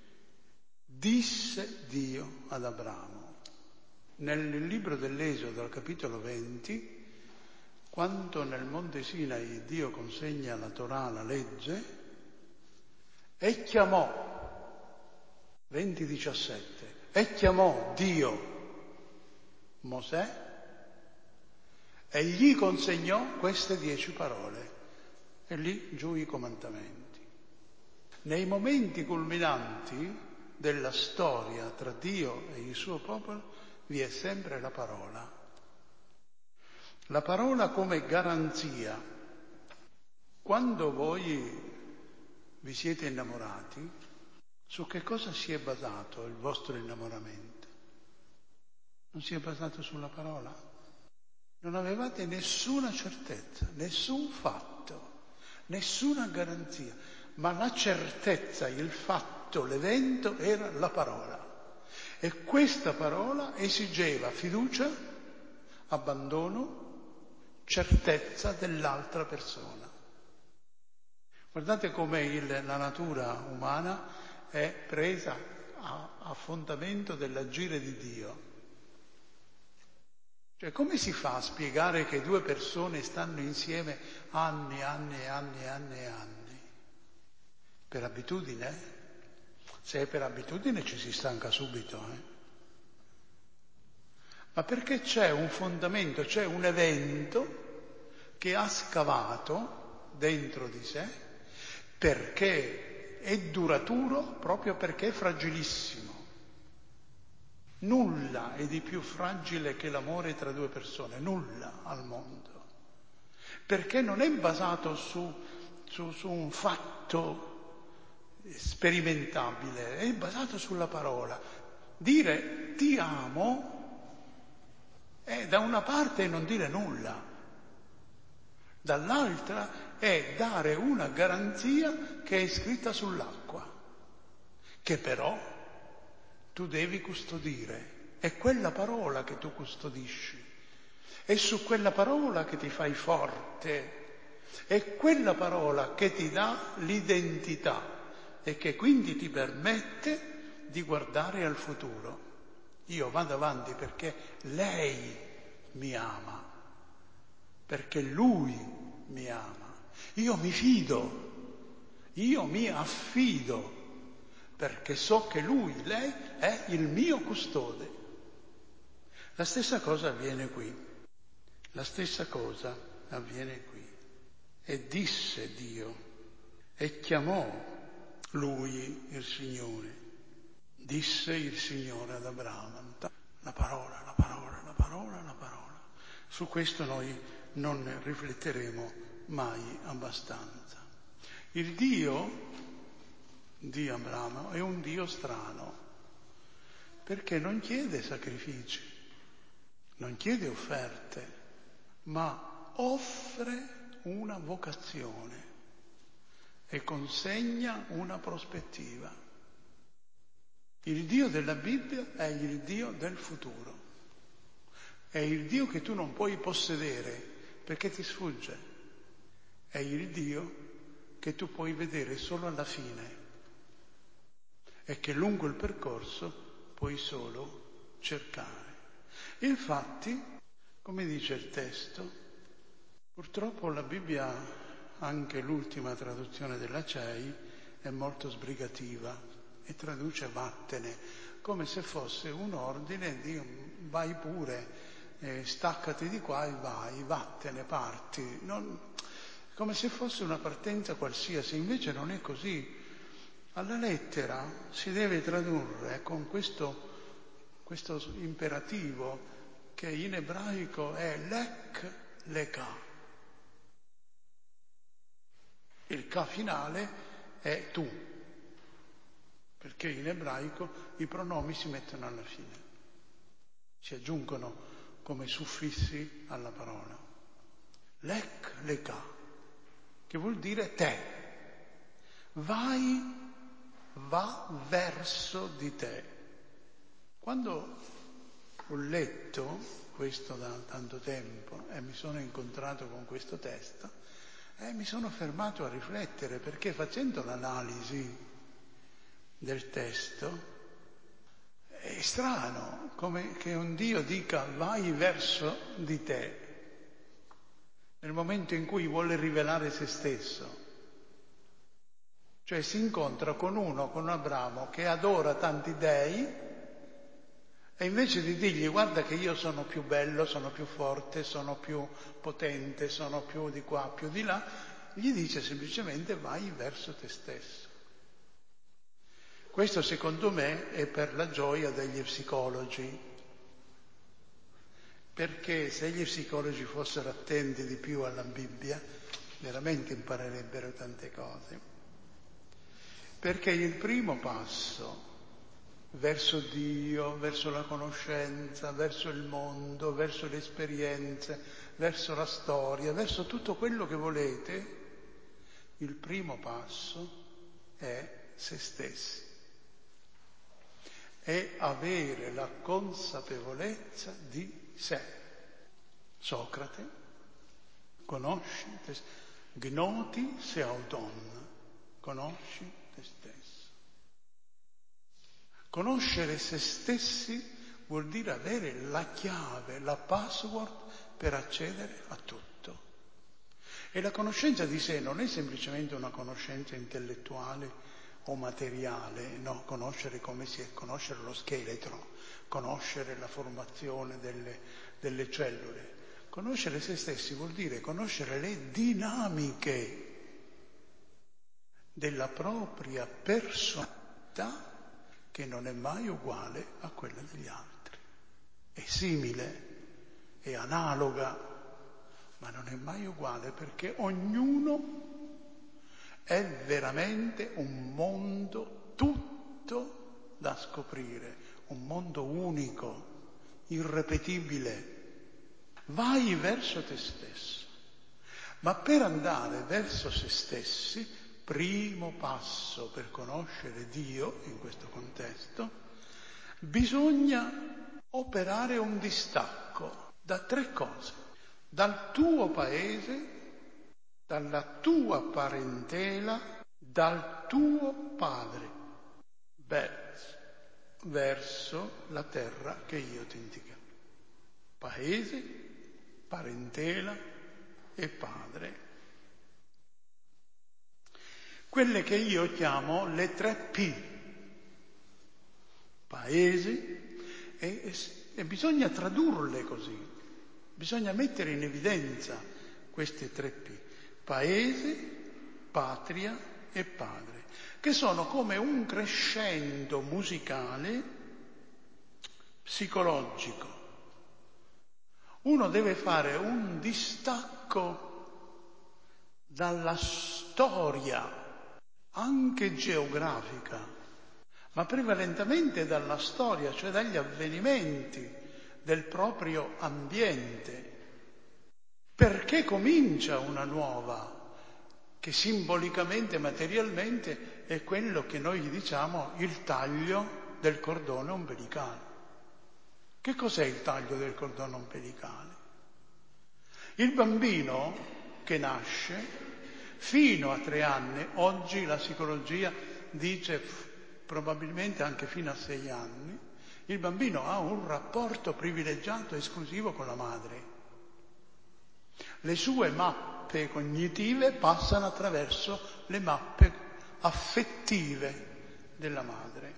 disse Dio ad Abramo. Nel libro dell'Esodo, al capitolo 20, quando nel monte Sinai Dio consegna la Torah, la legge, e chiamò, 20:17, e chiamò Dio Mosè e gli consegnò queste 10 parole, e lì giù i comandamenti. Nei momenti culminanti della storia tra Dio e il suo popolo vi è sempre la parola. La parola come garanzia. Quando voi vi siete innamorati, su che cosa si è basato il vostro innamoramento? Non si è basato sulla parola? Non avevate nessuna certezza, nessun fatto, nessuna garanzia, ma la certezza, il fatto, l'evento era la parola. E questa parola esigeva fiducia, abbandono, certezza dell'altra persona. Guardate come la natura umana è presa a fondamento dell'agire di Dio. Cioè, come si fa a spiegare che 2 persone stanno insieme anni e anni e anni e anni e anni? Per abitudine? Se è per abitudine ci si stanca subito, Ma perché c'è un fondamento, c'è un evento che ha scavato dentro di sé, perché è duraturo proprio perché è fragilissimo. Nulla è di più fragile che l'amore tra 2 persone, nulla al mondo, perché non è basato su un fatto sperimentabile, è basato sulla parola. Dire ti amo è da una parte non dire nulla, dall'altra è dare una garanzia che è scritta sull'acqua, che però tu devi custodire. È quella parola che tu custodisci, è su quella parola che ti fai forte, è quella parola che ti dà l'identità e che quindi ti permette di guardare al futuro. Io vado avanti perché lei mi ama, perché lui mi ama. Io mi fido, io mi affido, perché so che lui, lei, è il mio custode. La stessa cosa avviene qui. La stessa cosa avviene qui. E disse Dio, e chiamò lui il Signore. Disse il Signore ad Abramo. La parola, la parola, la parola, la parola. Su questo noi non rifletteremo mai abbastanza. Il Dio di Abramo è un Dio strano, perché non chiede sacrifici, non chiede offerte, ma offre una vocazione e consegna una prospettiva. Il Dio della Bibbia è il Dio del futuro, è il Dio che tu non puoi possedere perché ti sfugge, è il Dio che tu puoi vedere solo alla fine e che lungo il percorso puoi solo cercare. Infatti, come dice il testo, purtroppo la Bibbia, anche l'ultima traduzione della CEI, è molto sbrigativa e traduce vattene, come se fosse un ordine di vai pure, staccati di qua e vai, vattene, parti, come se fosse una partenza qualsiasi. Invece non è così. Alla lettera si deve tradurre con questo imperativo che in ebraico è lek leka. Il ka finale è tu, perché in ebraico i pronomi si mettono alla fine, si aggiungono come suffissi alla parola. Lek, leka, che vuol dire te. Va verso di te. Quando ho letto questo da tanto tempo e mi sono incontrato con questo testo, mi sono fermato a riflettere, perché facendo l'analisi del testo è strano come che un Dio dica vai verso di te nel momento in cui vuole rivelare se stesso. Cioè si incontra con Abramo che adora tanti dei, e invece di dirgli guarda che io sono più bello, sono più forte, sono più potente, sono più di qua, più di là, gli dice semplicemente vai verso te stesso. Questo secondo me è per la gioia degli psicologi, perché se gli psicologi fossero attenti di più alla Bibbia, veramente imparerebbero tante cose. Perché il primo passo verso Dio, verso la conoscenza, verso il mondo, verso le esperienze, verso la storia, verso tutto quello che volete, il primo passo è se stessi. È avere la consapevolezza di sé. Socrate, conosci te, gnoti se auton, conosci te stesso. Conoscere se stessi vuol dire avere la chiave, la password per accedere a tutto. E la conoscenza di sé non è semplicemente una conoscenza intellettuale o materiale, no, conoscere come si è, conoscere lo scheletro, conoscere la formazione delle cellule. Conoscere se stessi vuol dire conoscere le dinamiche della propria personalità, che non è mai uguale a quella degli altri. È simile, è analoga, ma non è mai uguale, perché ognuno è veramente un mondo tutto da scoprire, un mondo unico, irrepetibile. Vai verso te stesso, ma per andare verso se stessi, primo passo per conoscere Dio in questo contesto, bisogna operare un distacco da tre cose: dal tuo paese, dalla tua parentela, dal tuo padre, verso la terra che io ti indico. Paese, parentela e padre. Quelle che io chiamo le 3 P. Paese, e bisogna tradurle così, bisogna mettere in evidenza queste 3 P. Paese, patria e padre, che sono come un crescendo musicale psicologico. Uno deve fare un distacco dalla storia, anche geografica, ma prevalentemente dalla storia, cioè dagli avvenimenti del proprio ambiente, perché comincia una nuova, che simbolicamente, materialmente, è quello che noi diciamo il taglio del cordone ombelicale. Che cos'è il taglio del cordone ombelicale? Il bambino che nasce, fino a 3 anni, oggi la psicologia dice probabilmente anche fino a 6 anni, il bambino ha un rapporto privilegiato, esclusivo con la madre. Le sue mappe cognitive passano attraverso le mappe affettive della madre.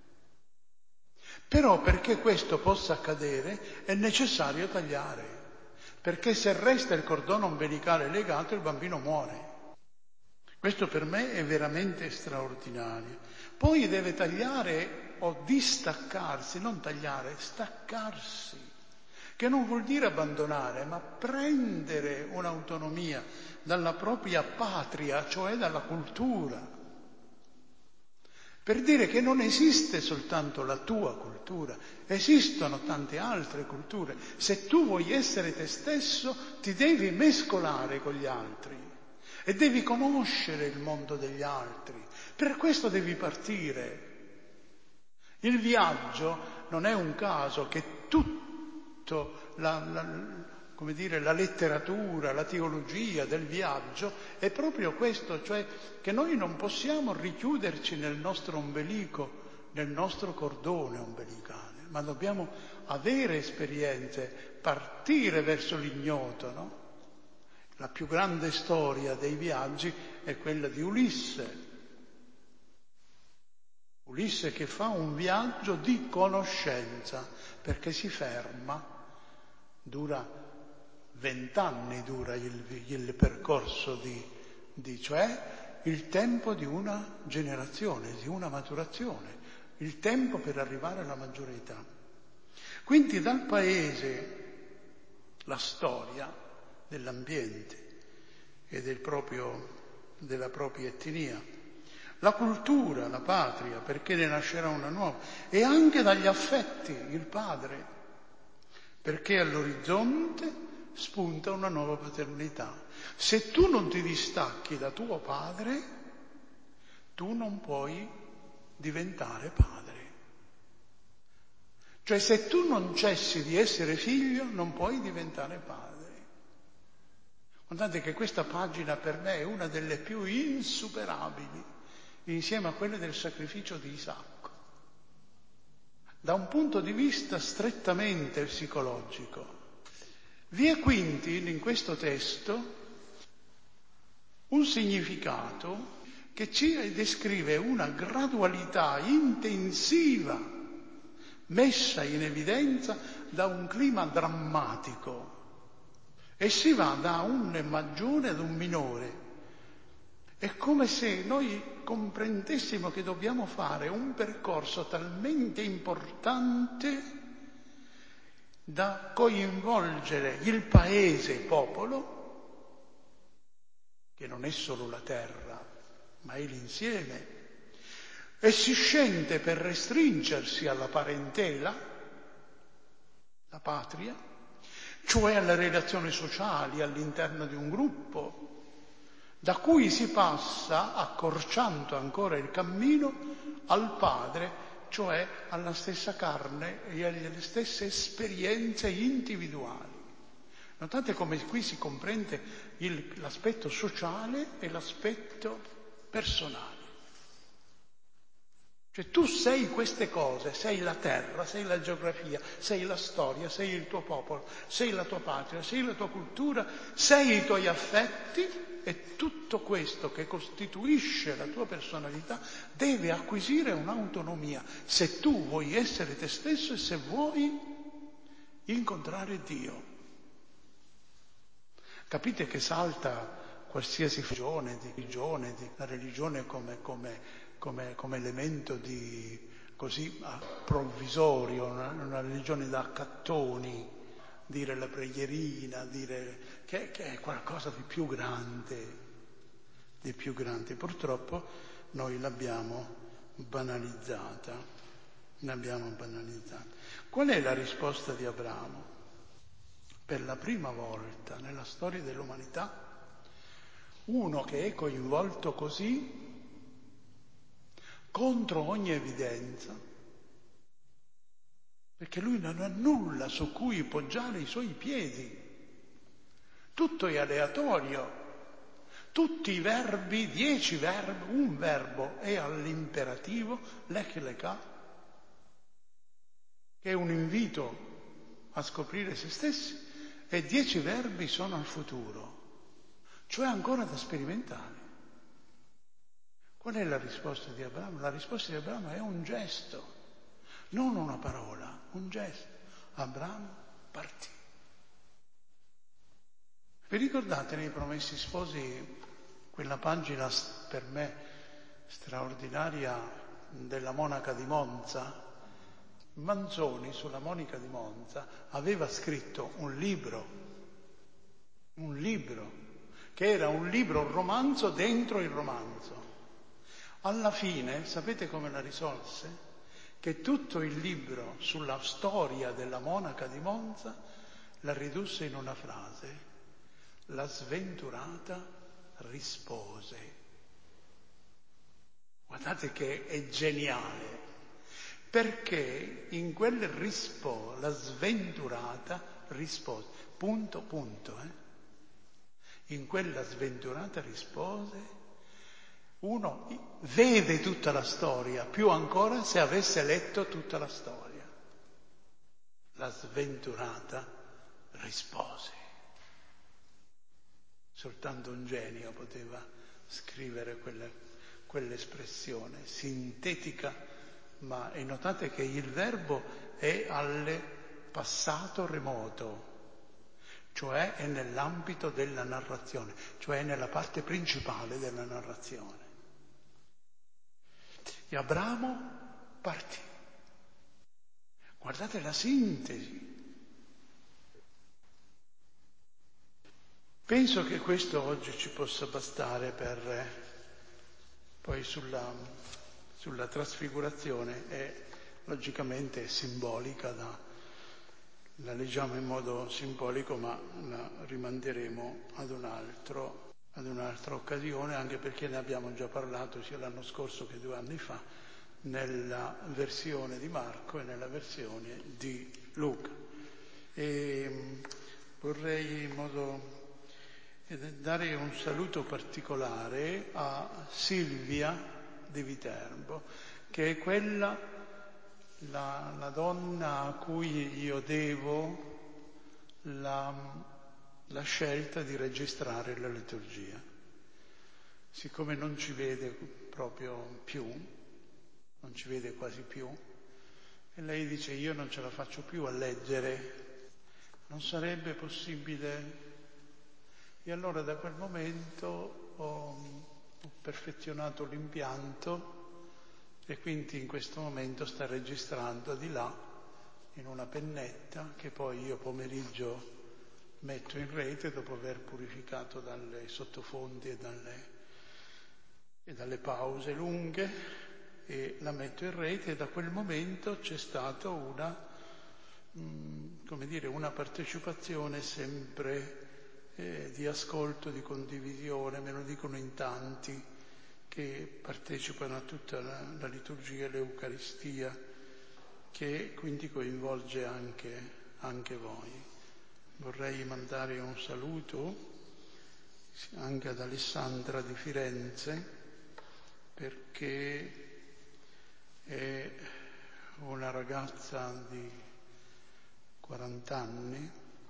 Però perché questo possa accadere è necessario tagliare, perché se resta il cordone ombelicale legato il bambino muore. Questo per me è veramente straordinario. Poi deve tagliare o distaccarsi, non tagliare, staccarsi, che non vuol dire abbandonare, ma prendere un'autonomia dalla propria patria, cioè dalla cultura. per dire che non esiste soltanto la tua cultura, esistono tante altre culture. Se tu vuoi essere te stesso, ti devi mescolare con gli altri e devi conoscere il mondo degli altri. Per questo devi partire. Il viaggio non è un caso che tutto la letteratura, la teologia del viaggio è proprio questo, cioè che noi non possiamo richiuderci nel nostro ombelico, nel nostro cordone ombelicale, ma dobbiamo avere esperienze, partire verso l'ignoto, no? La più grande storia dei viaggi è quella di Ulisse. Ulisse che fa un viaggio di conoscenza, perché si ferma, dura 20 anni dura il percorso cioè il tempo di una generazione, di una maturazione, il tempo per arrivare alla maggiore età. Quindi dal paese la storia dell'ambiente e della propria etnia, la cultura, la patria, perché ne nascerà una nuova, e anche dagli affetti, il padre, perché all'orizzonte spunta una nuova paternità. Se tu non ti distacchi da tuo padre, tu non puoi diventare padre. Cioè se tu non cessi di essere figlio, non puoi diventare padre. Guardate che questa pagina per me è una delle più insuperabili, insieme a quelle del sacrificio di Isacco. Da un punto di vista strettamente psicologico, vi è quindi in questo testo un significato che ci descrive una gradualità intensiva messa in evidenza da un clima drammatico e si va da un maggiore ad un minore. È come se noi comprendessimo che dobbiamo fare un percorso talmente importante da coinvolgere il paese popolo, che non è solo la terra, ma è l'insieme, e si scende per restringersi alla parentela, la patria, cioè alle relazioni sociali all'interno di un gruppo, da cui si passa, accorciando ancora il cammino, al padre, cioè alla stessa carne e alle stesse esperienze individuali. Notate come qui si comprende l'aspetto sociale e l'aspetto personale. Cioè tu sei queste cose, sei la terra, sei la geografia, sei la storia, sei il tuo popolo, sei la tua patria, sei la tua cultura, sei i tuoi affetti, e tutto questo che costituisce la tua personalità deve acquisire un'autonomia se tu vuoi essere te stesso e se vuoi incontrare Dio. Capite che salta qualsiasi religione, la religione come elemento provvisorio, una religione da accattoni, dire la preghierina, dire che è qualcosa di più grande. Purtroppo noi l'abbiamo banalizzata. Qual è la risposta di Abramo? Per la prima volta nella storia dell'umanità, uno che è coinvolto così, contro ogni evidenza, perché lui non ha nulla su cui poggiare i suoi piedi. Tutto è aleatorio. Tutti i verbi, 10 verbi, un verbo è all'imperativo, lech lekà, che è un invito a scoprire se stessi, e 10 verbi sono al futuro, cioè ancora da sperimentare. Qual è la risposta di Abramo? La risposta di Abramo è un gesto, non una parola, un gesto. Abramo partì. Vi ricordate nei Promessi Sposi quella pagina per me straordinaria della monaca di Monza? Manzoni sulla monaca di Monza aveva scritto un libro, che era un romanzo dentro il romanzo. Alla fine, sapete come la risolse? Che tutto il libro sulla storia della monaca di Monza la ridusse in una frase: la sventurata rispose. Guardate che è geniale, perché in quel la sventurata rispose, punto, in quella sventurata rispose, uno vede tutta la storia, più ancora se avesse letto tutta la storia. La sventurata rispose. Soltanto un genio poteva scrivere quell'espressione sintetica, e notate che il verbo è al passato remoto, cioè è nell'ambito della narrazione, cioè è nella parte principale della narrazione. E Abramo partì. Guardate la sintesi. Penso che questo oggi ci possa bastare per poi sulla trasfigurazione. È logicamente simbolica, la leggiamo in modo simbolico, ma la rimanderemo ad un'altra occasione, anche perché ne abbiamo già parlato sia l'anno scorso che 2 anni fa, nella versione di Marco e nella versione di Luca. E vorrei dare un saluto particolare a Silvia di Viterbo, che è quella, la donna a cui io devo la scelta di registrare la liturgia. Siccome non ci vede proprio più, non ci vede quasi più, e lei dice: io non ce la faccio più a leggere, non sarebbe possibile? E allora da quel momento ho perfezionato l'impianto e quindi in questo momento sta registrando di là in una pennetta che poi io pomeriggio metto in rete dopo aver purificato dalle sottofondi e dalle pause lunghe, e la metto in rete, e da quel momento c'è stata una partecipazione sempre di ascolto, di condivisione. Me lo dicono in tanti che partecipano a tutta la liturgia e l'Eucaristia, che quindi coinvolge anche voi. Vorrei mandare un saluto anche ad Alessandra di Firenze, perché è una ragazza di 40 anni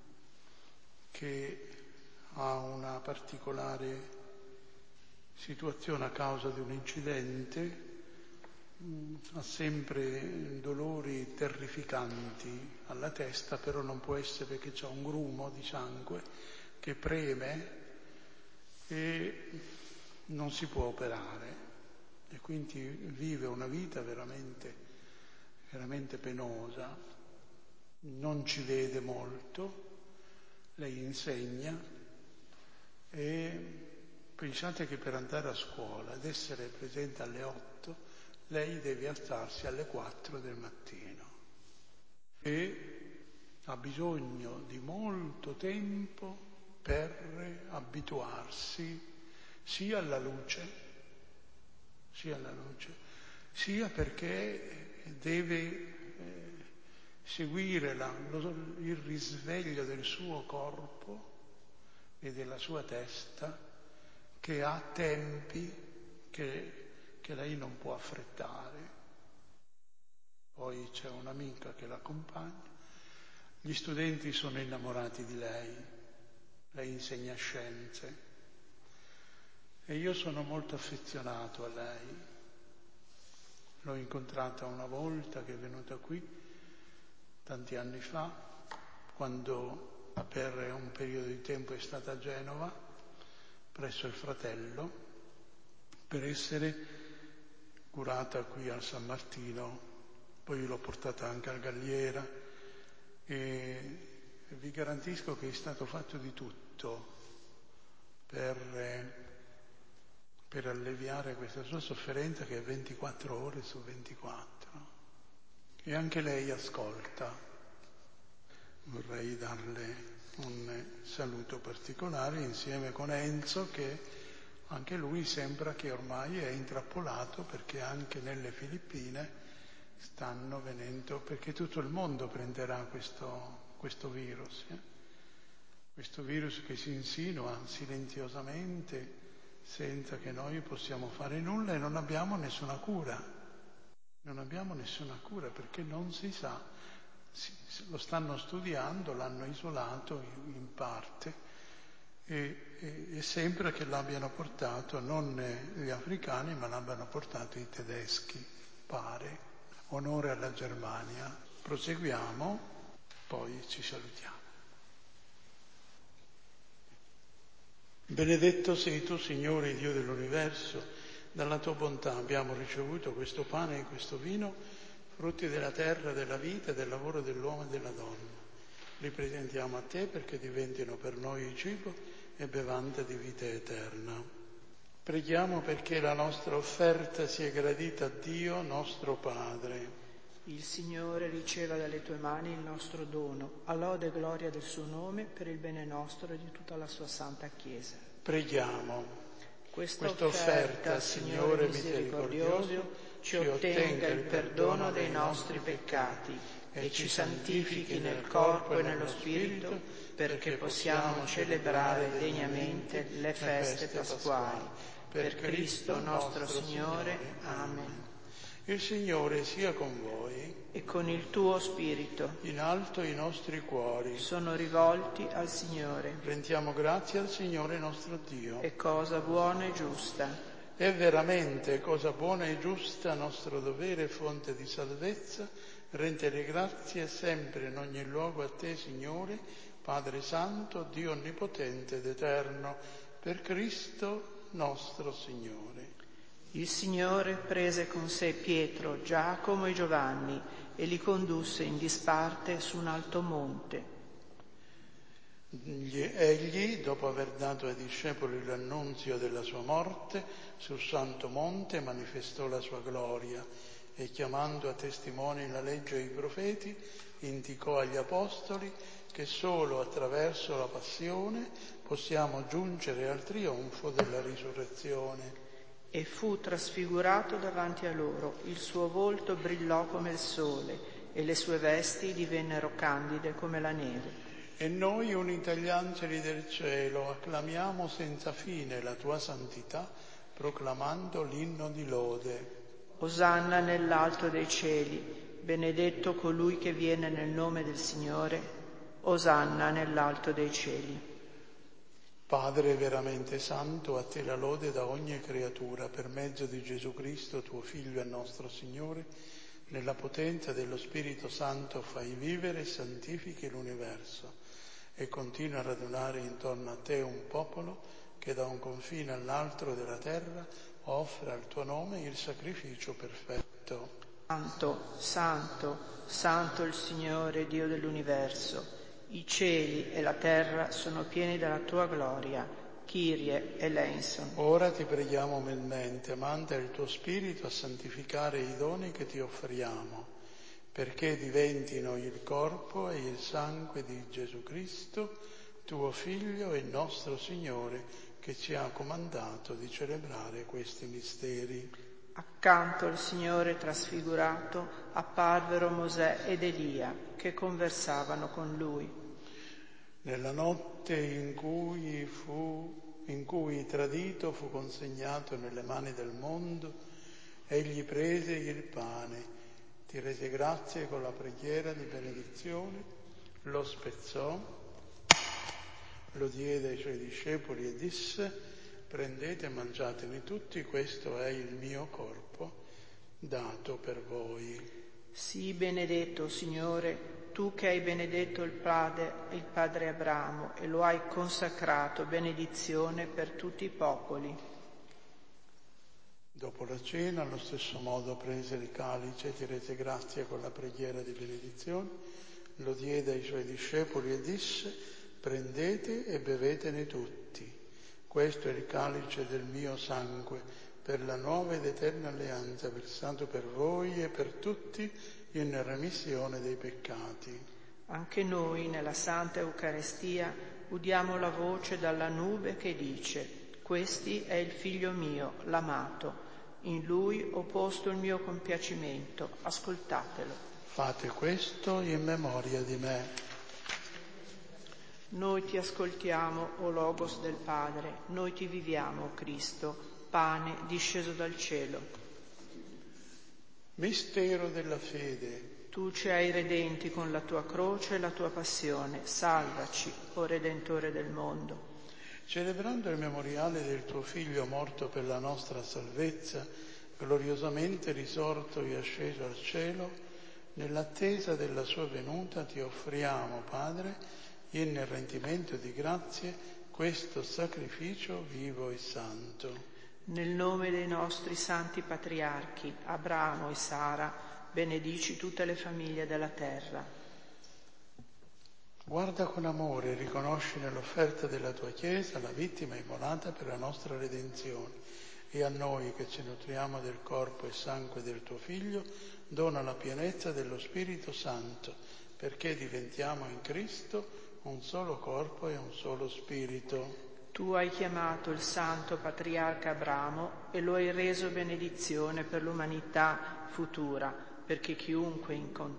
che ha una particolare situazione a causa di un incidente, ha sempre dolori terrificanti alla testa, però non può essere perché c'è un grumo di sangue che preme e non si può operare, e quindi vive una vita veramente, veramente penosa. Non ci vede molto, lei insegna, e pensate che per andare a scuola ed essere presente alle 8 lei deve alzarsi alle 4 del mattino e ha bisogno di molto tempo per abituarsi sia alla luce, sia perché deve seguire il risveglio del suo corpo e della sua testa, che ha tempi che lei non può affrettare. Poi c'è un'amica che l'accompagna, gli studenti sono innamorati di lei insegna scienze e io sono molto affezionato a lei. L'ho incontrata una volta che è venuta qui tanti anni fa, quando per un periodo di tempo è stata a Genova presso il fratello per essere curata qui al San Martino. Poi l'ho portata anche al Galliera e vi garantisco che è stato fatto di tutto per per alleviare questa sua sofferenza che è 24 ore su 24. E anche lei ascolta. Vorrei darle un saluto particolare insieme con Enzo, che anche lui sembra che ormai è intrappolato, perché anche nelle Filippine stanno venendo, perché tutto il mondo prenderà questo virus. Questo virus che si insinua silenziosamente, senza che noi possiamo fare nulla, e non abbiamo nessuna cura. Non abbiamo nessuna cura perché non si sa, lo stanno studiando, l'hanno isolato in parte e sembra che l'abbiano portato non gli africani ma l'abbiano portato i tedeschi, pare. Onore alla Germania. Proseguiamo, poi ci salutiamo. Benedetto sei tu, Signore, Dio dell'universo, dalla tua bontà abbiamo ricevuto questo pane e questo vino, frutti della terra, della vita, del lavoro dell'uomo e della donna. Li presentiamo a te perché diventino per noi cibo e bevanda di vita eterna. Preghiamo perché la nostra offerta sia gradita a Dio, nostro Padre. Il Signore riceva dalle tue mani il nostro dono, a lode e gloria del suo nome, per il bene nostro e di tutta la sua santa Chiesa. Preghiamo. Questa offerta, Signore misericordioso, ci ottenga il perdono dei nostri peccati e ci santifichi nel corpo e nello spirito, perché possiamo celebrare degnamente le feste pasquali. Per Cristo nostro Signore. Amen. Il Signore sia con voi. E con il tuo spirito. In alto i nostri cuori sono rivolti al Signore. Rendiamo grazie al Signore nostro Dio. È cosa buona e giusta. È veramente cosa buona e giusta, nostro dovere e fonte di salvezza, rendere grazie sempre in ogni luogo a te, Signore, Padre Santo, Dio Onnipotente ed Eterno, per Cristo nostro Signore. Il Signore prese con sé Pietro, Giacomo e Giovanni e li condusse in disparte su un alto monte. Egli, dopo aver dato ai discepoli l'annunzio della sua morte, sul santo monte manifestò la sua gloria e, chiamando a testimoni la legge e i profeti, indicò agli apostoli che solo attraverso la passione possiamo giungere al trionfo della risurrezione. E fu trasfigurato davanti a loro, il suo volto brillò come il sole e le sue vesti divennero candide come la neve. E noi, uniti agli angeli del cielo, acclamiamo senza fine la tua santità, proclamando l'inno di lode. Osanna nell'alto dei cieli, benedetto colui che viene nel nome del Signore, Osanna nell'alto dei cieli. Padre veramente santo, a te la lode da ogni creatura, per mezzo di Gesù Cristo, tuo Figlio e nostro Signore, nella potenza dello Spirito Santo fai vivere e santifichi l'universo e continua a radunare intorno a te un popolo che da un confine all'altro della terra offre al tuo nome il sacrificio perfetto. Santo, santo, santo il Signore, Dio dell'universo. I cieli e la terra sono pieni della tua gloria. Kyrie eleison. Ora ti preghiamo umilmente, manda il tuo Spirito a santificare i doni che ti offriamo, perché diventino il corpo e il sangue di Gesù Cristo, tuo Figlio e nostro Signore, che ci ha comandato di celebrare questi misteri. Accanto al Signore trasfigurato apparvero Mosè ed Elia, che conversavano con lui. Nella notte in cui tradito fu consegnato nelle mani del mondo, egli prese il pane, ti rese grazie con la preghiera di benedizione, lo spezzò, lo diede ai suoi discepoli e disse: prendete e mangiatene tutti, questo è il mio corpo dato per voi. Sii benedetto, Signore, tu che hai benedetto il padre Abramo e lo hai consacrato benedizione per tutti i popoli. Dopo la cena, allo stesso modo, prese il calice, ti rese grazie con la preghiera di benedizione, lo diede ai suoi discepoli e disse: prendete e bevetene tutti. Questo è il calice del mio sangue, per la nuova ed eterna alleanza, versato per voi e per tutti in remissione dei peccati. Anche noi nella Santa Eucaristia udiamo la voce dalla nube che dice: «Questi è il Figlio mio, l'amato. In lui ho posto il mio compiacimento, ascoltatelo». Fate questo in memoria di me. Noi ti ascoltiamo, o Logos del Padre, noi ti viviamo, o Cristo, pane disceso dal cielo. Mistero della fede. Tu ci hai redenti con la tua croce e la tua passione. Salvaci, o Redentore del mondo. Celebrando il memoriale del tuo Figlio morto per la nostra salvezza, gloriosamente risorto e asceso al cielo, nell'attesa della sua venuta ti offriamo, Padre, in rendimento di grazie, questo sacrificio vivo e santo. Nel nome dei nostri santi patriarchi, Abramo e Sara, benedici tutte le famiglie della terra. Guarda con amore e riconosci nell'offerta della tua Chiesa la vittima immolata per la nostra redenzione, e a noi che ci nutriamo del corpo e sangue del tuo Figlio dona la pienezza dello Spirito Santo, perché diventiamo in Cristo un solo corpo e un solo spirito. Tu hai chiamato il santo patriarca Abramo e lo hai reso benedizione per l'umanità futura, perché chiunque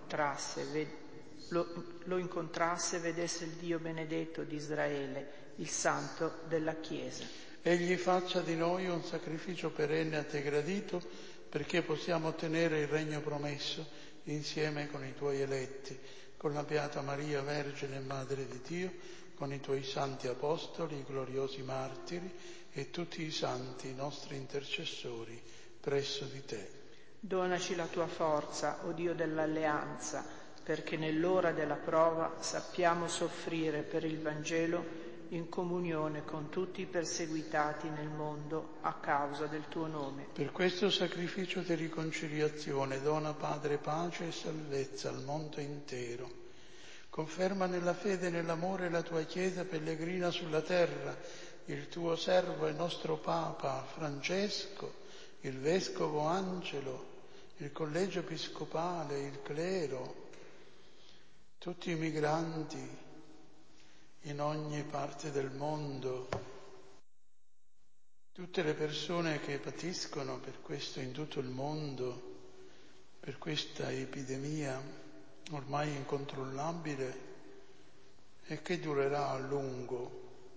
lo incontrasse vedesse il Dio benedetto di Israele, il santo della Chiesa. Egli faccia di noi un sacrificio perenne a te gradito, perché possiamo ottenere il regno promesso insieme con i tuoi eletti, con la Beata Maria, Vergine e Madre di Dio, con i tuoi santi apostoli, i gloriosi martiri e tutti i santi, i nostri intercessori, presso di te. Donaci la tua forza, o Dio dell'alleanza, perché nell'ora della prova sappiamo soffrire per il Vangelo in comunione con tutti i perseguitati nel mondo a causa del tuo nome. Per questo sacrificio di riconciliazione dona, Padre, pace e salvezza al mondo intero. Conferma nella fede e nell'amore la tua Chiesa pellegrina sulla terra, il tuo servo e nostro Papa Francesco, il Vescovo Angelo, il Collegio Episcopale, il clero, tutti i migranti in ogni parte del mondo, tutte le persone che patiscono per questo in tutto il mondo, per questa epidemia ormai incontrollabile e che durerà a lungo,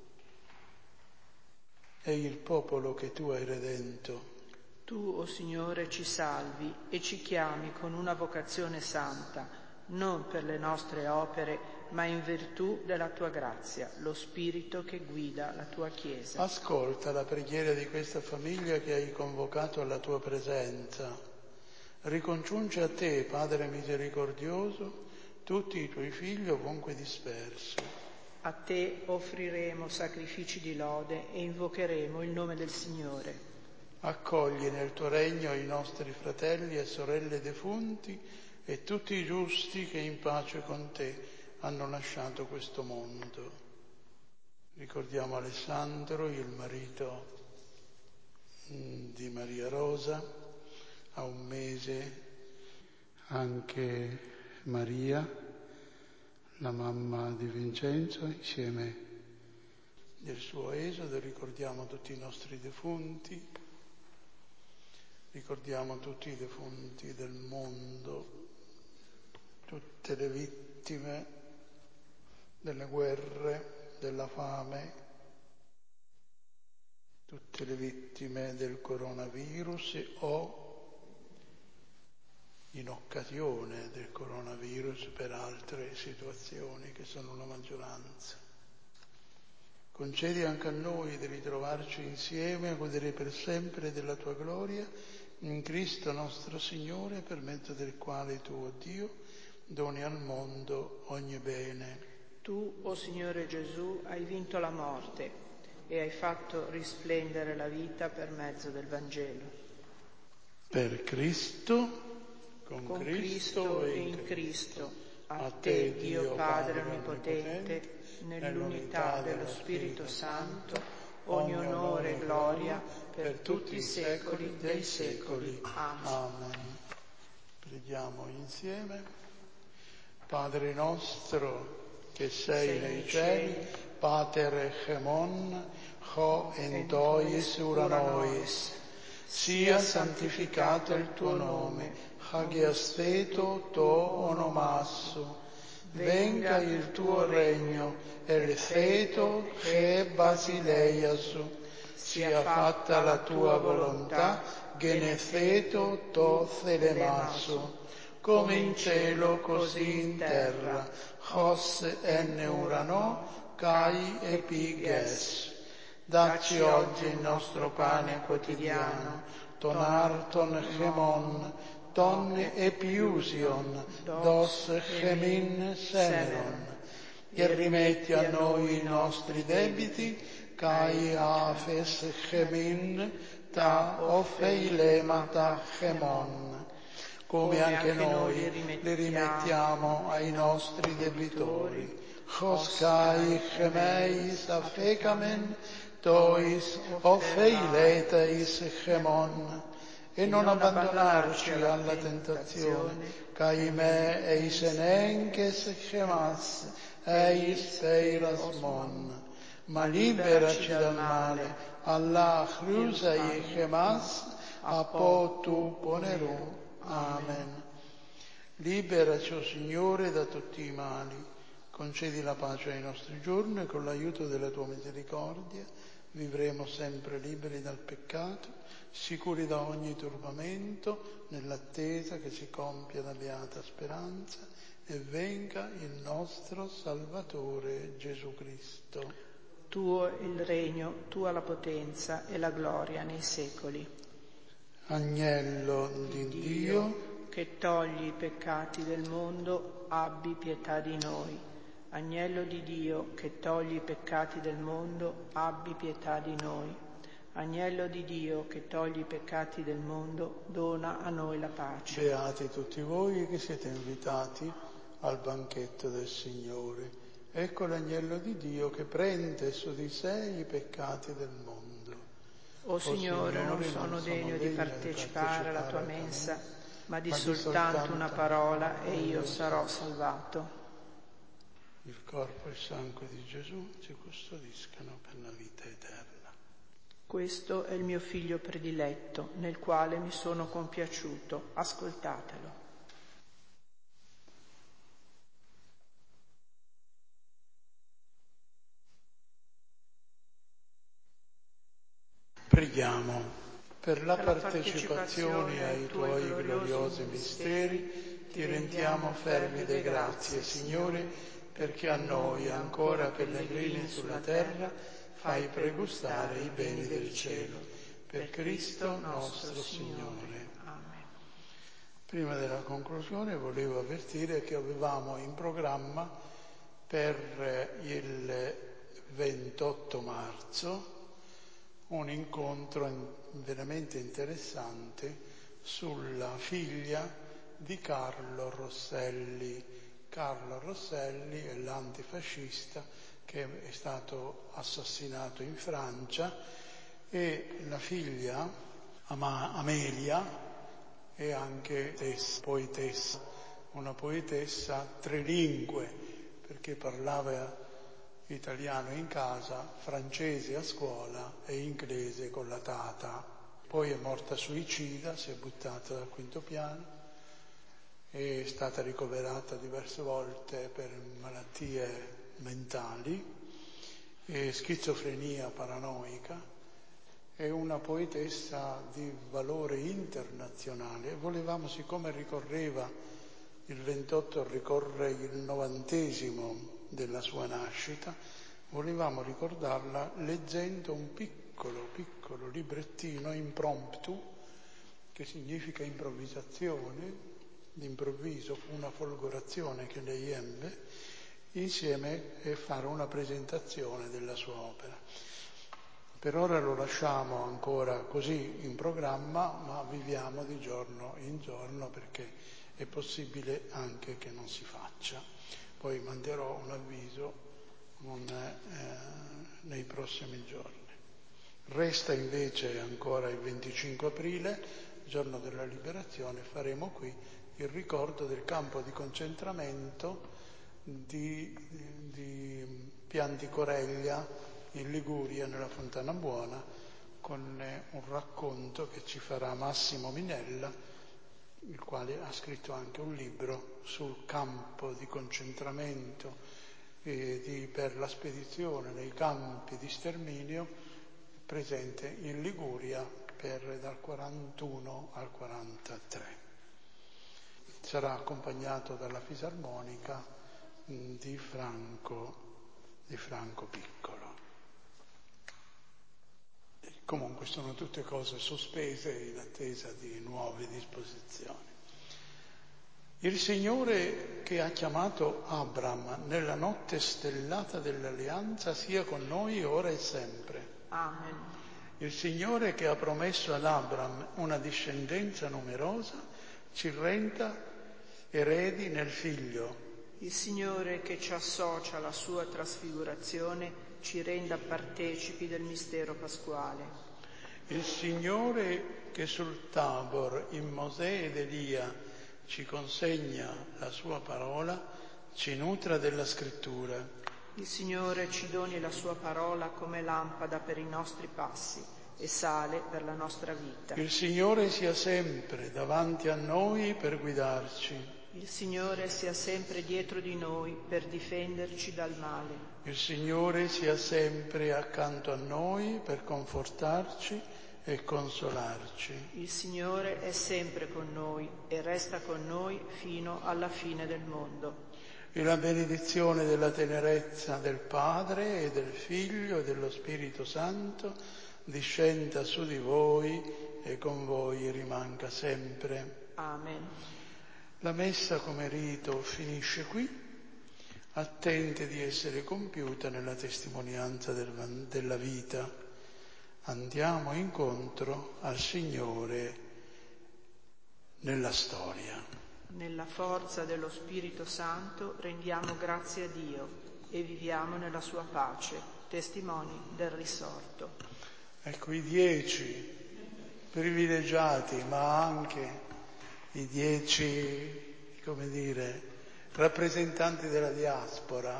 è il popolo che tu hai redento. Tu, o Signore, ci salvi e ci chiami con una vocazione santa, non per le nostre opere, ma in virtù della tua grazia, lo Spirito che guida la tua Chiesa. Ascolta la preghiera di questa famiglia che hai convocato alla tua presenza. Ricongiunge a te, Padre misericordioso, tutti i tuoi figli ovunque dispersi. A te offriremo sacrifici di lode e invocheremo il nome del Signore. Accogli nel tuo regno i nostri fratelli e sorelle defunti e tutti i giusti che in pace con te hanno lasciato questo mondo. Ricordiamo Alessandro, il marito di Maria Rosa, a un mese anche Maria, la mamma di Vincenzo, insieme del suo esodo. Ricordiamo tutti i nostri defunti, ricordiamo tutti i defunti del mondo, tutte le vittime delle guerre, della fame, tutte le vittime del coronavirus o in occasione del coronavirus per altre situazioni che sono la maggioranza. Concedi anche a noi di ritrovarci insieme a godere per sempre della tua gloria in Cristo nostro Signore, per mezzo del quale tu, o Dio, doni al mondo ogni bene. Tu, o Signore Gesù, hai vinto la morte e hai fatto risplendere la vita per mezzo del Vangelo. Per Cristo, con Cristo e in Cristo, a te, Dio Padre Onnipotente, nell'unità dello Spirito Santo, ogni onore e gloria per tutti i secoli dei secoli. Amen. Amen. Preghiamo insieme. Padre nostro che sei nei cieli, Pater echemon, ho entois ura nois, sia santificato il tuo nome, hagiasteto to onomasso, venga il tuo regno, elefeto che basileiasu, sia fatta la tua volontà, genefeto to thelemasso, come in cielo così in terra, hos enne urano, kai epiges. Dacci oggi il nostro pane quotidiano, tonar ton chemon, ton epiusion, dos chemin semeron, e rimetti a noi i nostri debiti, kai afes chemin, ta ofeilema ta chemon, come anche noi li rimettiamo ai nostri debitori, choscai chemeis affecamen, tois ofeileteis chemon, e non abbandonarci alla tentazione, caime eis enenches chemas, eis peirasmon, ma liberaci dal male, Allah chrusai chemas, apo tu poneru. Amen. Liberaci, o Signore, da tutti i mali, concedi la pace ai nostri giorni e con l'aiuto della tua misericordia vivremo sempre liberi dal peccato, sicuri da ogni turbamento, nell'attesa che si compia la beata speranza e venga il nostro Salvatore Gesù Cristo. Tuo il regno, tua la potenza e la gloria nei secoli. Agnello di Dio, che togli i peccati del mondo, abbi pietà di noi. Agnello di Dio, che togli i peccati del mondo, abbi pietà di noi. Agnello di Dio, che togli i peccati del mondo, dona a noi la pace. Beati tutti voi che siete invitati al banchetto del Signore. Ecco l'agnello di Dio che prende su di sé i peccati del mondo. O Signore, non sono degno di partecipare alla tua mensa, ma di soltanto una parola e io sarò salvato. Il corpo e il sangue di Gesù ci custodiscano per la vita eterna. Questo è il mio figlio prediletto, nel quale mi sono compiaciuto. Ascoltatelo. Preghiamo. Per la partecipazione ai tuoi gloriosi misteri ti rendiamo fervide grazie, Signore, perché a noi, ancora pellegrini sulla terra, fai pregustare i beni del cielo. Per Cristo nostro Signore. Amen. Prima della conclusione volevo avvertire che avevamo in programma per il 28 marzo un incontro veramente interessante sulla figlia di Carlo Rosselli. Carlo Rosselli è l'antifascista che è stato assassinato in Francia e la figlia Amelia è anche poetessa, una poetessa trilingue perché parlava italiano in casa, francese a scuola e inglese con la tata. Poi è morta suicida, si è buttata dal quinto piano, è stata ricoverata diverse volte per malattie mentali e schizofrenia paranoica. È una poetessa di valore internazionale. Volevamo, siccome ricorreva il 28, ricorre il 90° della sua nascita, volevamo ricordarla leggendo un piccolo librettino impromptu, che significa improvvisazione, d'improvviso, una folgorazione che lei ebbe, insieme e fare una presentazione della sua opera. Per ora lo lasciamo ancora così in programma, ma viviamo di giorno in giorno perché è possibile anche che non si faccia. Poi manderò un avviso nei prossimi giorni. Resta invece ancora il 25 aprile, giorno della liberazione, faremo qui il ricordo del campo di concentramento di Piandicoreglia in Liguria, nella Fontana Buona, con un racconto che ci farà Massimo Minella, il quale ha scritto anche un libro sul campo di concentramento per la spedizione nei campi di sterminio presente in Liguria dal 41 al 43. Sarà accompagnato dalla fisarmonica di Franco Piccolo. E comunque sono tutte cose sospese in attesa di nuove disposizioni. Il Signore che ha chiamato Abram nella notte stellata dell'alleanza sia con noi ora e sempre. Amen. Il Signore che ha promesso ad Abram una discendenza numerosa ci renda eredi nel Figlio. Il Signore che ci associa alla sua trasfigurazione ci renda partecipi del mistero pasquale. Il Signore che sul Tabor in Mosè ed Elia ci consegna la sua parola, ci nutra della Scrittura. Il Signore ci doni la sua parola come lampada per i nostri passi e sale per la nostra vita. Il Signore sia sempre davanti a noi per guidarci. Il Signore sia sempre dietro di noi per difenderci dal male. Il Signore sia sempre accanto a noi per confortarci e consolarci. Il Signore è sempre con noi e resta con noi fino alla fine del mondo. E la benedizione della tenerezza del Padre e del Figlio e dello Spirito Santo discenda su di voi e con voi rimanga sempre. Amen. La messa come rito finisce qui, attente di essere compiuta nella testimonianza della vita. Andiamo incontro al Signore nella storia. Nella forza dello Spirito Santo rendiamo grazie a Dio e viviamo nella sua pace, testimoni del risorto. Ecco i 10 privilegiati, ma anche i 10, rappresentanti della diaspora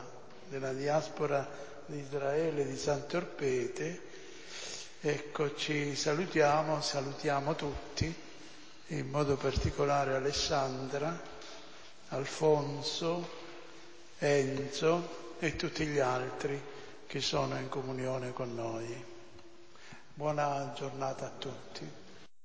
di Israele, di Sant'Orpete. Ecco, ci salutiamo tutti, in modo particolare Alessandra, Alfonso, Enzo e tutti gli altri che sono in comunione con noi. Buona giornata a tutti.